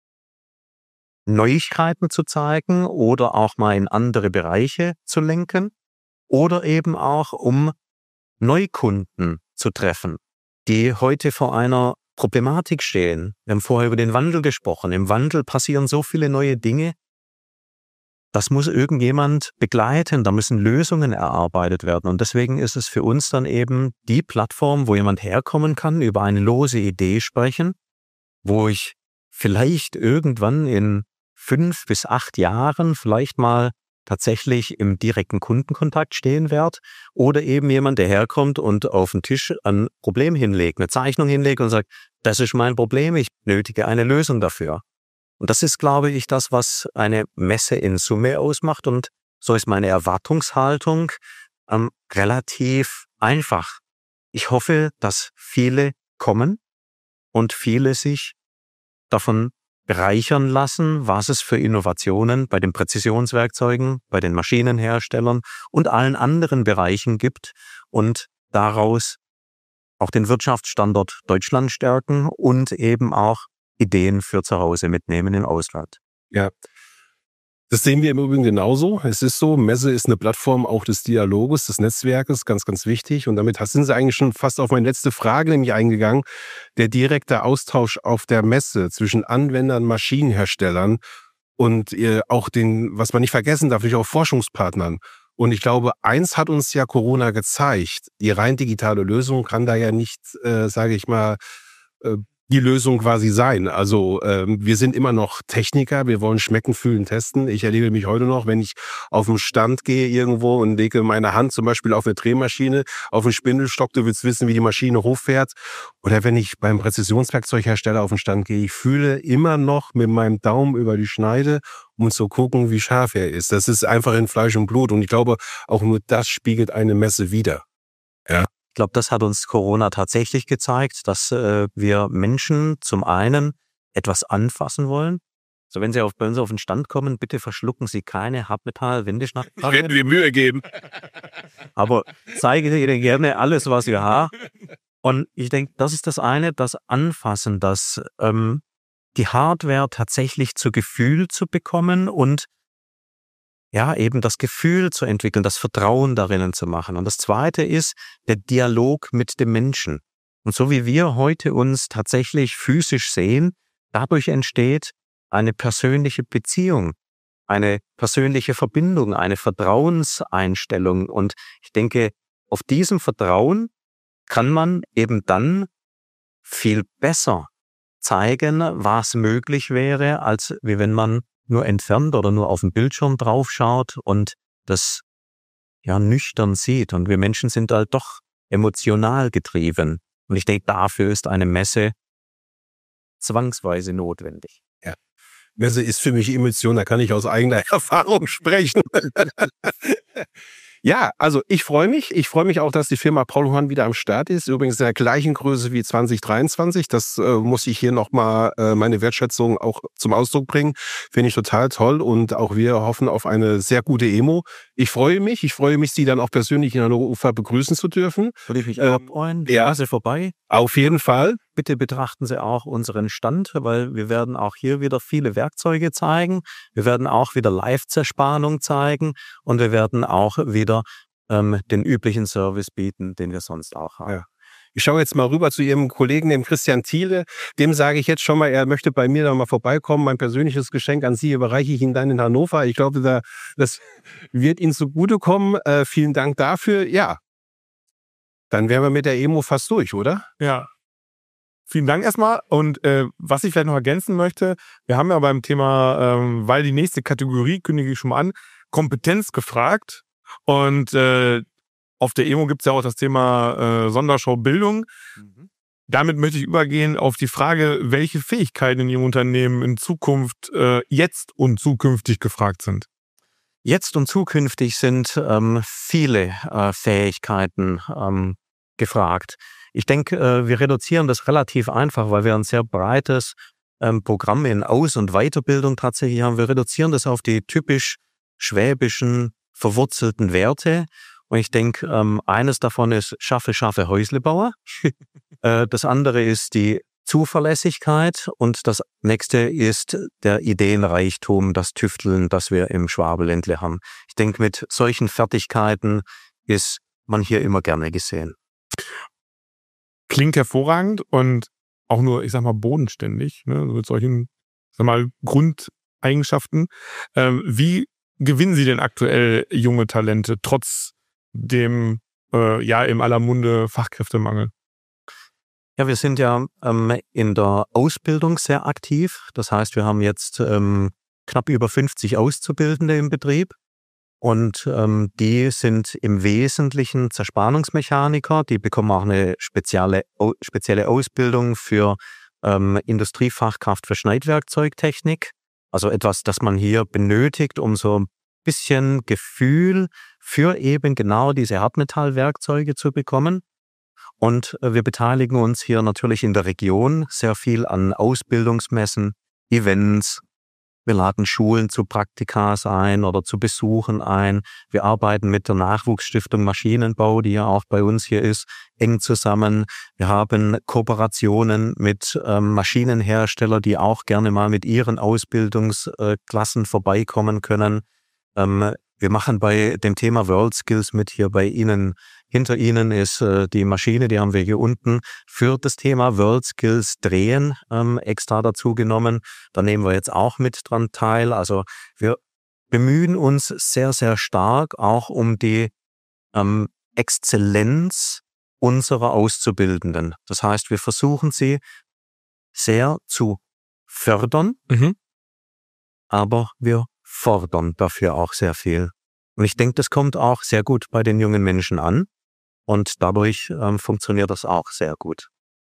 Neuigkeiten zu zeigen oder auch mal in andere Bereiche zu lenken oder eben auch um Neukunden zu treffen, die heute vor einer Problematik stehen. Wir haben vorher über den Wandel gesprochen. Im Wandel passieren so viele neue Dinge. Das muss irgendjemand begleiten, da müssen Lösungen erarbeitet werden und deswegen ist es für uns dann eben die Plattform, wo jemand herkommen kann, über eine lose Idee sprechen, wo ich vielleicht irgendwann in fünf bis acht Jahren vielleicht mal tatsächlich im direkten Kundenkontakt stehen werde oder eben jemand, der herkommt und auf den Tisch ein Problem hinlegt, eine Zeichnung hinlegt und sagt, das ist mein Problem, ich benötige eine Lösung dafür. Und das ist, glaube ich, das, was eine Messe in Summe ausmacht und so ist meine Erwartungshaltung ähm, relativ einfach. Ich hoffe, dass viele kommen und viele sich davon bereichern lassen, was es für Innovationen bei den Präzisionswerkzeugen, bei den Maschinenherstellern und allen anderen Bereichen gibt und daraus auch den Wirtschaftsstandort Deutschland stärken und eben auch Ideen für zu Hause mitnehmen im Ausland. Ja, das sehen wir im Übrigen genauso. Es ist so, Messe ist eine Plattform auch des Dialoges, des Netzwerkes, ganz, ganz wichtig. Und damit sind Sie eigentlich schon fast auf meine letzte Frage nämlich eingegangen. Der direkte Austausch auf der Messe zwischen Anwendern, Maschinenherstellern und auch den, was man nicht vergessen darf, natürlich auch Forschungspartnern. Und ich glaube, eins hat uns ja Corona gezeigt. Die rein digitale Lösung kann da ja nicht, äh, sage ich mal, äh, die Lösung quasi sein. Also ähm, wir sind immer noch Techniker, wir wollen schmecken, fühlen, testen. Ich erlebe mich heute noch, wenn ich auf den Stand gehe irgendwo und lege meine Hand zum Beispiel auf eine Drehmaschine, auf einen Spindelstock, du willst wissen, wie die Maschine hochfährt. Oder wenn ich beim Präzisionswerkzeughersteller auf den Stand gehe, ich fühle immer noch mit meinem Daumen über die Schneide, um zu gucken, wie scharf er ist. Das ist einfach in Fleisch und Blut und ich glaube, auch nur das spiegelt eine Messe wider. Ja. Ich glaube, das hat uns Corona tatsächlich gezeigt, dass äh, wir Menschen zum einen etwas anfassen wollen. So, wenn Sie auf, bei uns auf den Stand kommen, bitte verschlucken Sie keine Hartmetall-Wendeschnacken. Ich werde mir Mühe geben. Aber zeige Ihnen gerne alles, was wir haben. Und ich denke, das ist das eine, das Anfassen, das ähm, die Hardware tatsächlich zu Gefühl zu bekommen und ja, eben das Gefühl zu entwickeln, das Vertrauen darin zu machen. Und das Zweite ist der Dialog mit dem Menschen. Und so wie wir heute uns tatsächlich physisch sehen, dadurch entsteht eine persönliche Beziehung, eine persönliche Verbindung, eine Vertrauenseinstellung. Und ich denke, auf diesem Vertrauen kann man eben dann viel besser zeigen, was möglich wäre, als wie wenn man nur entfernt oder nur auf den Bildschirm draufschaut und das ja nüchtern sieht. Und wir Menschen sind halt doch emotional getrieben. Und ich denke, dafür ist eine Messe zwangsweise notwendig. Ja. Messe ist für mich Emotion, da kann ich aus eigener Erfahrung sprechen. Ja, also ich freue mich. Ich freue mich auch, dass die Firma Paul Horn wieder am Start ist. Übrigens in der gleichen Größe wie zwanzig dreiundzwanzig. Das äh, muss ich hier nochmal äh, meine Wertschätzung auch zum Ausdruck bringen. Finde ich total toll und auch wir hoffen auf eine sehr gute Emo. Ich freue mich. Ich freue mich, Sie dann auch persönlich in Hannover begrüßen zu dürfen. Würde ich mich Ähm, auch freuen. ja. Phase vorbei. Auf jeden Fall. Bitte betrachten Sie auch unseren Stand, weil wir werden auch hier wieder viele Werkzeuge zeigen. Wir werden auch wieder Live-Zerspannung zeigen und wir werden auch wieder ähm, den üblichen Service bieten, den wir sonst auch haben. Ja. Ich schaue jetzt mal rüber zu Ihrem Kollegen, dem Christian Thiele. Dem sage ich jetzt schon mal, er möchte bei mir da mal vorbeikommen. Mein persönliches Geschenk an Sie überreiche ich Ihnen dann in Hannover. Ich glaube, da, das wird Ihnen zugutekommen. Äh, vielen Dank dafür. Ja, dann wären wir mit der Emo fast durch, oder? Ja. Vielen Dank erstmal. Und äh, was ich vielleicht noch ergänzen möchte, wir haben ja beim Thema, ähm, weil die nächste Kategorie, kündige ich schon mal an, Kompetenz gefragt. Und äh, auf der Emo gibt es ja auch das Thema äh, Sondershow Bildung. Mhm. Damit möchte ich übergehen auf die Frage, welche Fähigkeiten in Ihrem Unternehmen in Zukunft äh, jetzt und zukünftig gefragt sind. Jetzt und zukünftig sind ähm, viele äh, Fähigkeiten ähm, gefragt. Ich denke, äh, wir reduzieren das relativ einfach, weil wir ein sehr breites ähm, Programm in Aus- und Weiterbildung tatsächlich haben. Wir reduzieren das auf die typisch schwäbischen, verwurzelten Werte. Und ich denke, ähm, eines davon ist Schaffe, Schaffe, Häuslebauer. äh, das andere ist die Zuverlässigkeit und das nächste ist der Ideenreichtum, das Tüfteln, das wir im Schwabenländle haben. Ich denke, mit solchen Fertigkeiten ist man hier immer gerne gesehen. Klingt hervorragend und auch nur, ich sag mal, bodenständig, ne, mit solchen, sag mal, Grundeigenschaften. Ähm, wie gewinnen Sie denn aktuell junge Talente trotz dem, äh, ja, im aller Munde Fachkräftemangel? Ja, wir sind ja ähm, in der Ausbildung sehr aktiv. Das heißt, wir haben jetzt ähm, knapp über fünfzig Auszubildende im Betrieb. Und ähm, die sind im Wesentlichen Zerspannungsmechaniker. Die bekommen auch eine spezielle, spezielle Ausbildung für ähm, Industriefachkraft für Schneidwerkzeugtechnik. Also etwas, das man hier benötigt, um so ein bisschen Gefühl für eben genau diese Hartmetallwerkzeuge zu bekommen. Und äh, wir beteiligen uns hier natürlich in der Region sehr viel an Ausbildungsmessen, Events. Wir laden Schulen zu Praktikas ein oder zu Besuchen ein. Wir arbeiten mit der Nachwuchsstiftung Maschinenbau, die ja auch bei uns hier ist, eng zusammen. Wir haben Kooperationen mit ähm, Maschinenherstellern, die auch gerne mal mit ihren Ausbildungsklassen vorbeikommen können. Ähm, wir machen bei dem Thema WorldSkills mit. Hier bei Ihnen, hinter Ihnen ist äh, die Maschine, die haben wir hier unten für das Thema WorldSkills Drehen ähm, extra dazu genommen. Da nehmen wir jetzt auch mit dran teil. Also wir bemühen uns sehr, sehr stark auch um die ähm, Exzellenz unserer Auszubildenden. Das heißt, wir versuchen sie sehr zu fördern, Mhm. aber wir fordern dafür auch sehr viel. Und ich denke, das kommt auch sehr gut bei den jungen Menschen an und dadurch ähm, funktioniert das auch sehr gut.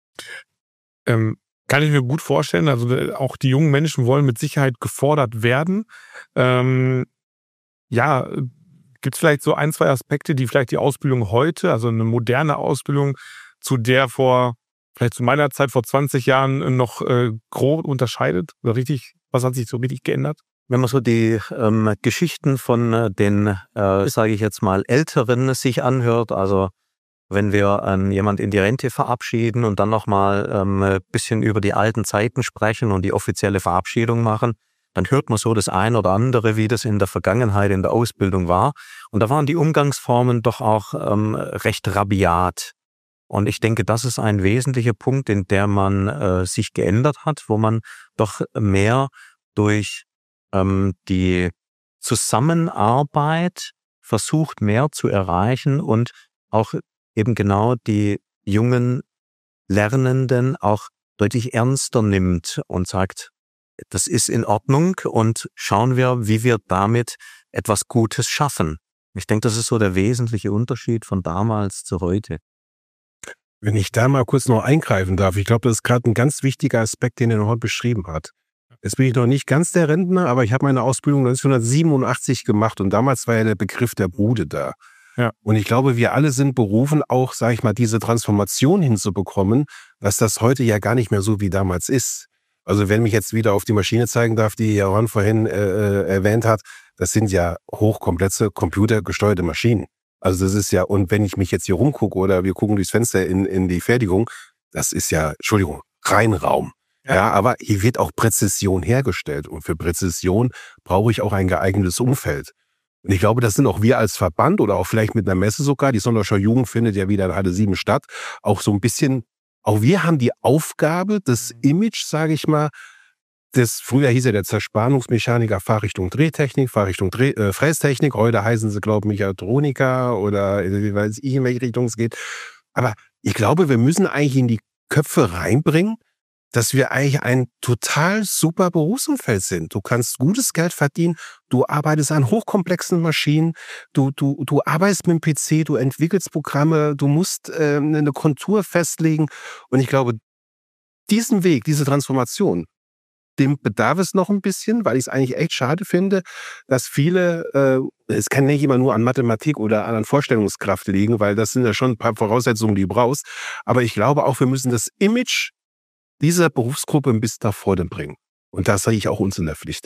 Ähm, kann ich mir gut vorstellen. Also äh, auch die jungen Menschen wollen mit Sicherheit gefordert werden. Ähm, ja, gibt es vielleicht so ein, zwei Aspekte, die vielleicht die Ausbildung heute, also eine moderne Ausbildung, zu der vor, vielleicht zu meiner Zeit vor zwanzig Jahren noch äh, grob unterscheidet? Oder richtig, was hat sich so richtig geändert? Wenn man so die ähm, Geschichten von äh, den, äh, sage ich jetzt mal, Älteren sich anhört, also wenn wir ähm, jemand in die Rente verabschieden und dann nochmal ähm, ein bisschen über die alten Zeiten sprechen und die offizielle Verabschiedung machen, dann hört man so das ein oder andere, wie das in der Vergangenheit in der Ausbildung war. Und da waren die Umgangsformen doch auch ähm, recht rabiat. Und ich denke, das ist ein wesentlicher Punkt, in der man äh, sich geändert hat, wo man doch mehr durch ähm, die Zusammenarbeit versucht, mehr zu erreichen und auch eben genau die jungen Lernenden auch deutlich ernster nimmt und sagt, das ist in Ordnung und schauen wir, wie wir damit etwas Gutes schaffen. Ich denke, das ist so der wesentliche Unterschied von damals zu heute. Wenn ich da mal kurz noch eingreifen darf, ich glaube, das ist gerade ein ganz wichtiger Aspekt, den er noch beschrieben hat. Jetzt bin ich noch nicht ganz der Rentner, aber ich habe meine Ausbildung neunzehnhundertsiebenundachtzig gemacht und damals war ja der Begriff der Bude da. Ja. Und ich glaube, wir alle sind berufen, auch, sage ich mal, diese Transformation hinzubekommen, dass das heute ja gar nicht mehr so wie damals ist. Also wenn mich jetzt wieder auf die Maschine zeigen darf, die Johann vorhin äh, erwähnt hat, das sind ja hochkomplexe computergesteuerte Maschinen. Also das ist ja, und wenn ich mich jetzt hier rumgucke oder wir gucken durchs Fenster in, in die Fertigung, das ist ja, Entschuldigung, Reinraum. Ja. ja, aber hier wird auch Präzision hergestellt und für Präzision brauche ich auch ein geeignetes Umfeld. Und ich glaube, das sind auch wir als Verband oder auch vielleicht mit einer Messe sogar, die Sonderscher Jugend findet ja wieder in Halle sieben statt, auch so ein bisschen, auch wir haben die Aufgabe, das Image, sage ich mal, das früher hieß ja der Zerspannungsmechaniker Fahrrichtung Drehtechnik, Fahrrichtung Dreh, äh, Frästechnik, heute heißen sie, glaube ich, Mechatroniker oder wie weiß ich, in welche Richtung es geht. Aber ich glaube, wir müssen eigentlich in die Köpfe reinbringen, dass wir eigentlich ein total super Berufsumfeld sind. Du kannst gutes Geld verdienen, du arbeitest an hochkomplexen Maschinen, du, du, du arbeitest mit dem P C, du entwickelst Programme, du musst äh, eine Kontur festlegen. Und ich glaube, diesen Weg, diese Transformation, dem bedarf es noch ein bisschen, weil ich es eigentlich echt schade finde, dass viele, äh, es kann nicht immer nur an Mathematik oder an Vorstellungskraft liegen, weil das sind ja schon ein paar Voraussetzungen, die du brauchst. Aber ich glaube auch, wir müssen das Image dieser Berufsgruppe ein bisschen nach vorne bringen. Und das sage ich auch uns in der Pflicht.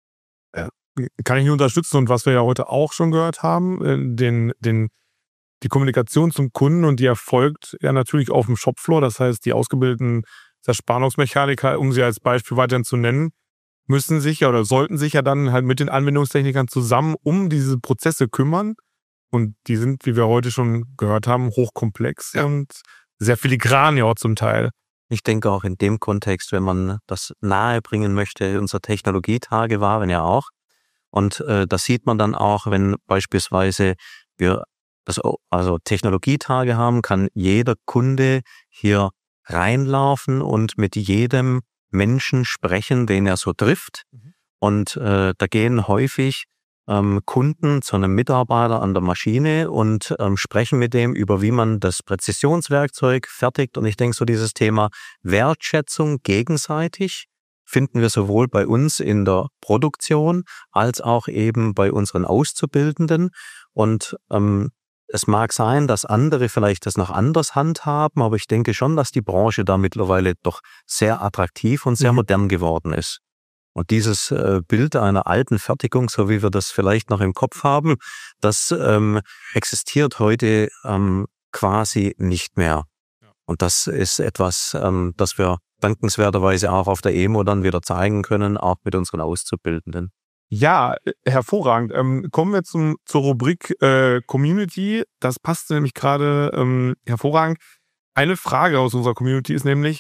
Ja. Kann ich nur unterstützen. Und was wir ja heute auch schon gehört haben, den, den, die Kommunikation zum Kunden, und die erfolgt ja natürlich auf dem Shopfloor. Das heißt, die ausgebildeten Zerspannungsmechaniker, um sie als Beispiel weiterhin zu nennen, müssen sich ja oder sollten sich ja dann halt mit den Anwendungstechnikern zusammen um diese Prozesse kümmern. Und die sind, wie wir heute schon gehört haben, hochkomplex ja. und sehr filigran ja auch zum Teil. Ich denke auch in dem Kontext, wenn man das nahe bringen möchte, unsere Technologietage waren ja auch. Und äh, das sieht man dann auch, wenn beispielsweise wir das, also Technologietage haben, kann jeder Kunde hier reinlaufen und mit jedem Menschen sprechen, den er so trifft. Mhm. Und äh, da gehen häufig ähm, Kunden zu einem Mitarbeiter an der Maschine und ähm, sprechen mit dem über, wie man das Präzisionswerkzeug fertigt. Und ich denke, so dieses Thema Wertschätzung gegenseitig finden wir sowohl bei uns in der Produktion als auch eben bei unseren Auszubildenden. Und ähm, es mag sein, dass andere vielleicht das noch anders handhaben, aber ich denke schon, dass die Branche da mittlerweile doch sehr attraktiv und sehr mhm. modern geworden ist. Und dieses äh, Bild einer alten Fertigung, so wie wir das vielleicht noch im Kopf haben, das ähm, existiert heute ähm, quasi nicht mehr. Und das ist etwas, ähm, das wir dankenswerterweise auch auf der E M O dann wieder zeigen können, auch mit unseren Auszubildenden. Ja, hervorragend. Ähm, kommen wir zum, zur Rubrik äh, Community. Das passt nämlich gerade ähm, hervorragend. Eine Frage aus unserer Community ist nämlich,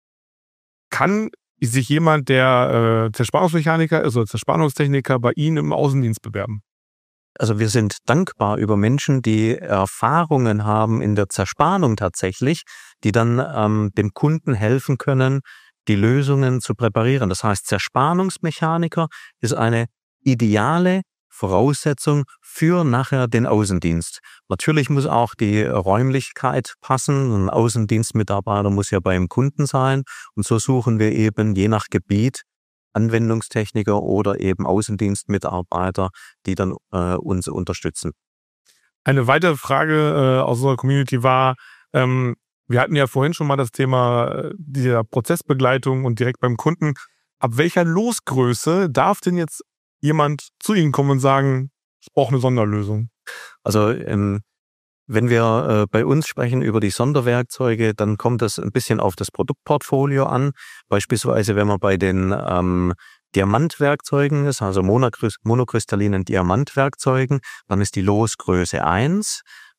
kann sich jemand, der äh, Zerspannungsmechaniker ist oder Zerspannungstechniker bei Ihnen im Außendienst bewerben? Also wir sind dankbar über Menschen, die Erfahrungen haben in der Zerspannung tatsächlich, die dann ähm, dem Kunden helfen können, die Lösungen zu präparieren. Das heißt, Zerspannungsmechaniker ist eine ideale Voraussetzung für nachher den Außendienst. Natürlich muss auch die Räumlichkeit passen. Ein Außendienstmitarbeiter muss ja beim Kunden sein. Und so suchen wir eben je nach Gebiet Anwendungstechniker oder eben Außendienstmitarbeiter, die dann äh, uns unterstützen. Eine weitere Frage äh, aus unserer Community war, ähm, wir hatten ja vorhin schon mal das Thema äh, dieser Prozessbegleitung und direkt beim Kunden. Ab welcher Losgröße darf denn jetzt jemand zu Ihnen kommen und sagen, ich brauche eine Sonderlösung? Also ähm, wenn wir äh, bei uns sprechen über die Sonderwerkzeuge, dann kommt das ein bisschen auf das Produktportfolio an. Beispielsweise, wenn man bei den ähm, Diamantwerkzeugen ist, also monokristallinen Diamantwerkzeugen, dann ist die Losgröße eins.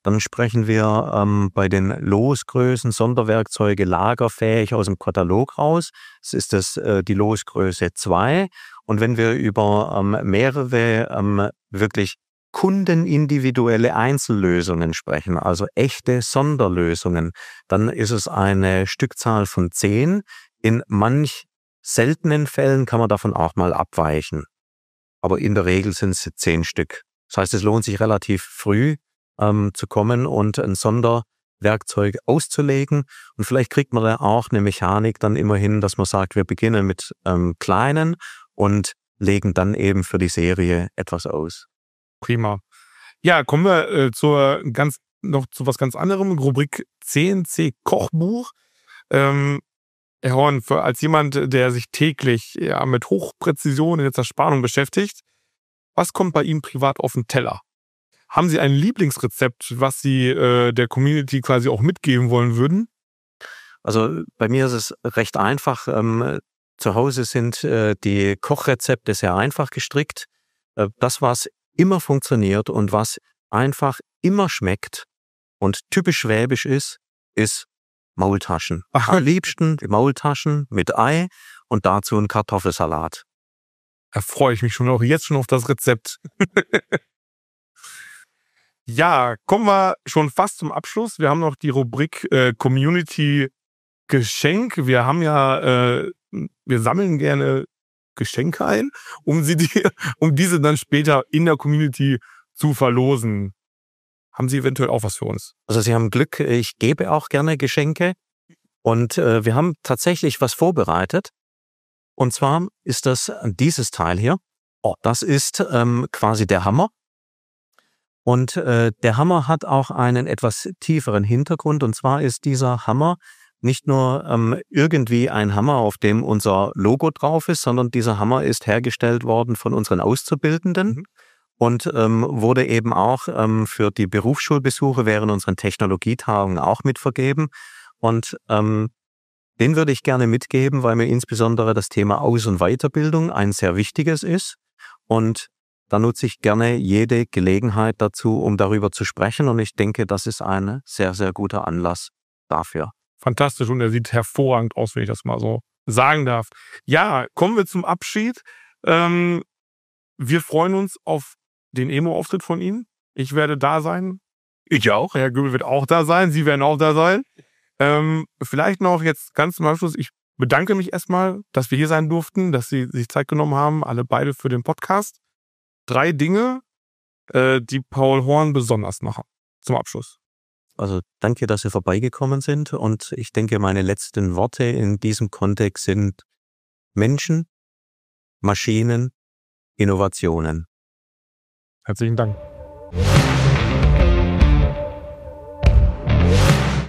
Dann sprechen wir ähm, bei den Losgrößen Sonderwerkzeuge lagerfähig aus dem Katalog raus. Das ist das, äh, die Losgröße zwei. Und wenn wir über ähm, mehrere ähm, wirklich kundenindividuelle Einzellösungen sprechen, also echte Sonderlösungen, dann ist es eine Stückzahl von zehn. In manch seltenen Fällen kann man davon auch mal abweichen. Aber in der Regel sind es zehn Stück. Das heißt, es lohnt sich relativ früh ähm, zu kommen und ein Sonderwerkzeug auszulegen. Und vielleicht kriegt man da auch eine Mechanik dann immer hin, dass man sagt, wir beginnen mit ähm, kleinen und legen dann eben für die Serie etwas aus. Prima. Ja, kommen wir äh, zur ganz, noch zu was ganz anderem. Rubrik C N C Kochbuch. Ähm, Herr Horn, für, als jemand, der sich täglich ja, mit Hochpräzision in der Zerspannung beschäftigt, was kommt bei Ihnen privat auf den Teller? Haben Sie ein Lieblingsrezept, was Sie äh, der Community quasi auch mitgeben wollen würden? Also bei mir ist es recht einfach. Ähm, zu Hause sind äh, die Kochrezepte sehr einfach gestrickt. Äh, das, was immer funktioniert und was einfach immer schmeckt und typisch schwäbisch ist, ist Maultaschen. Ach. Am liebsten Maultaschen mit Ei und dazu ein Kartoffelsalat. Da freue ich mich schon auch jetzt schon auf das Rezept. Ja, kommen wir schon fast zum Abschluss. Wir haben noch die Rubrik äh, Community Geschenk. Wir haben ja, äh, wir sammeln gerne Geschenke ein, um sie die, um diese dann später in der Community zu verlosen. Haben Sie eventuell auch was für uns? Also Sie haben Glück, ich gebe auch gerne Geschenke und äh, wir haben tatsächlich was vorbereitet. Und zwar ist das dieses Teil hier. Oh, das ist ähm, quasi der Hammer. Und äh, der Hammer hat auch einen etwas tieferen Hintergrund. Und zwar ist dieser Hammer nicht nur ähm, irgendwie ein Hammer, auf dem unser Logo drauf ist, sondern dieser Hammer ist hergestellt worden von unseren Auszubildenden mhm. und ähm, wurde eben auch ähm, für die Berufsschulbesuche während unseren Technologietagungen auch mitvergeben. Und ähm, den würde ich gerne mitgeben, weil mir insbesondere das Thema Aus- und Weiterbildung ein sehr wichtiges ist. Und da nutze ich gerne jede Gelegenheit dazu, um darüber zu sprechen. Und ich denke, das ist ein sehr, sehr guter Anlass dafür. Fantastisch und er sieht hervorragend aus, wenn ich das mal so sagen darf. Ja, kommen wir zum Abschied. Ähm, wir freuen uns auf den Emo-Auftritt von Ihnen. Ich werde da sein. Ich auch. Herr Göbel wird auch da sein. Sie werden auch da sein. Ähm, vielleicht noch jetzt ganz zum Abschluss. Ich bedanke mich erstmal, dass wir hier sein durften, dass Sie sich Zeit genommen haben, alle beide für den Podcast. Drei Dinge, äh, die Paul Horn besonders machen. Zum Abschluss. Also danke, dass Sie vorbeigekommen sind und ich denke, meine letzten Worte in diesem Kontext sind Menschen, Maschinen, Innovationen. Herzlichen Dank.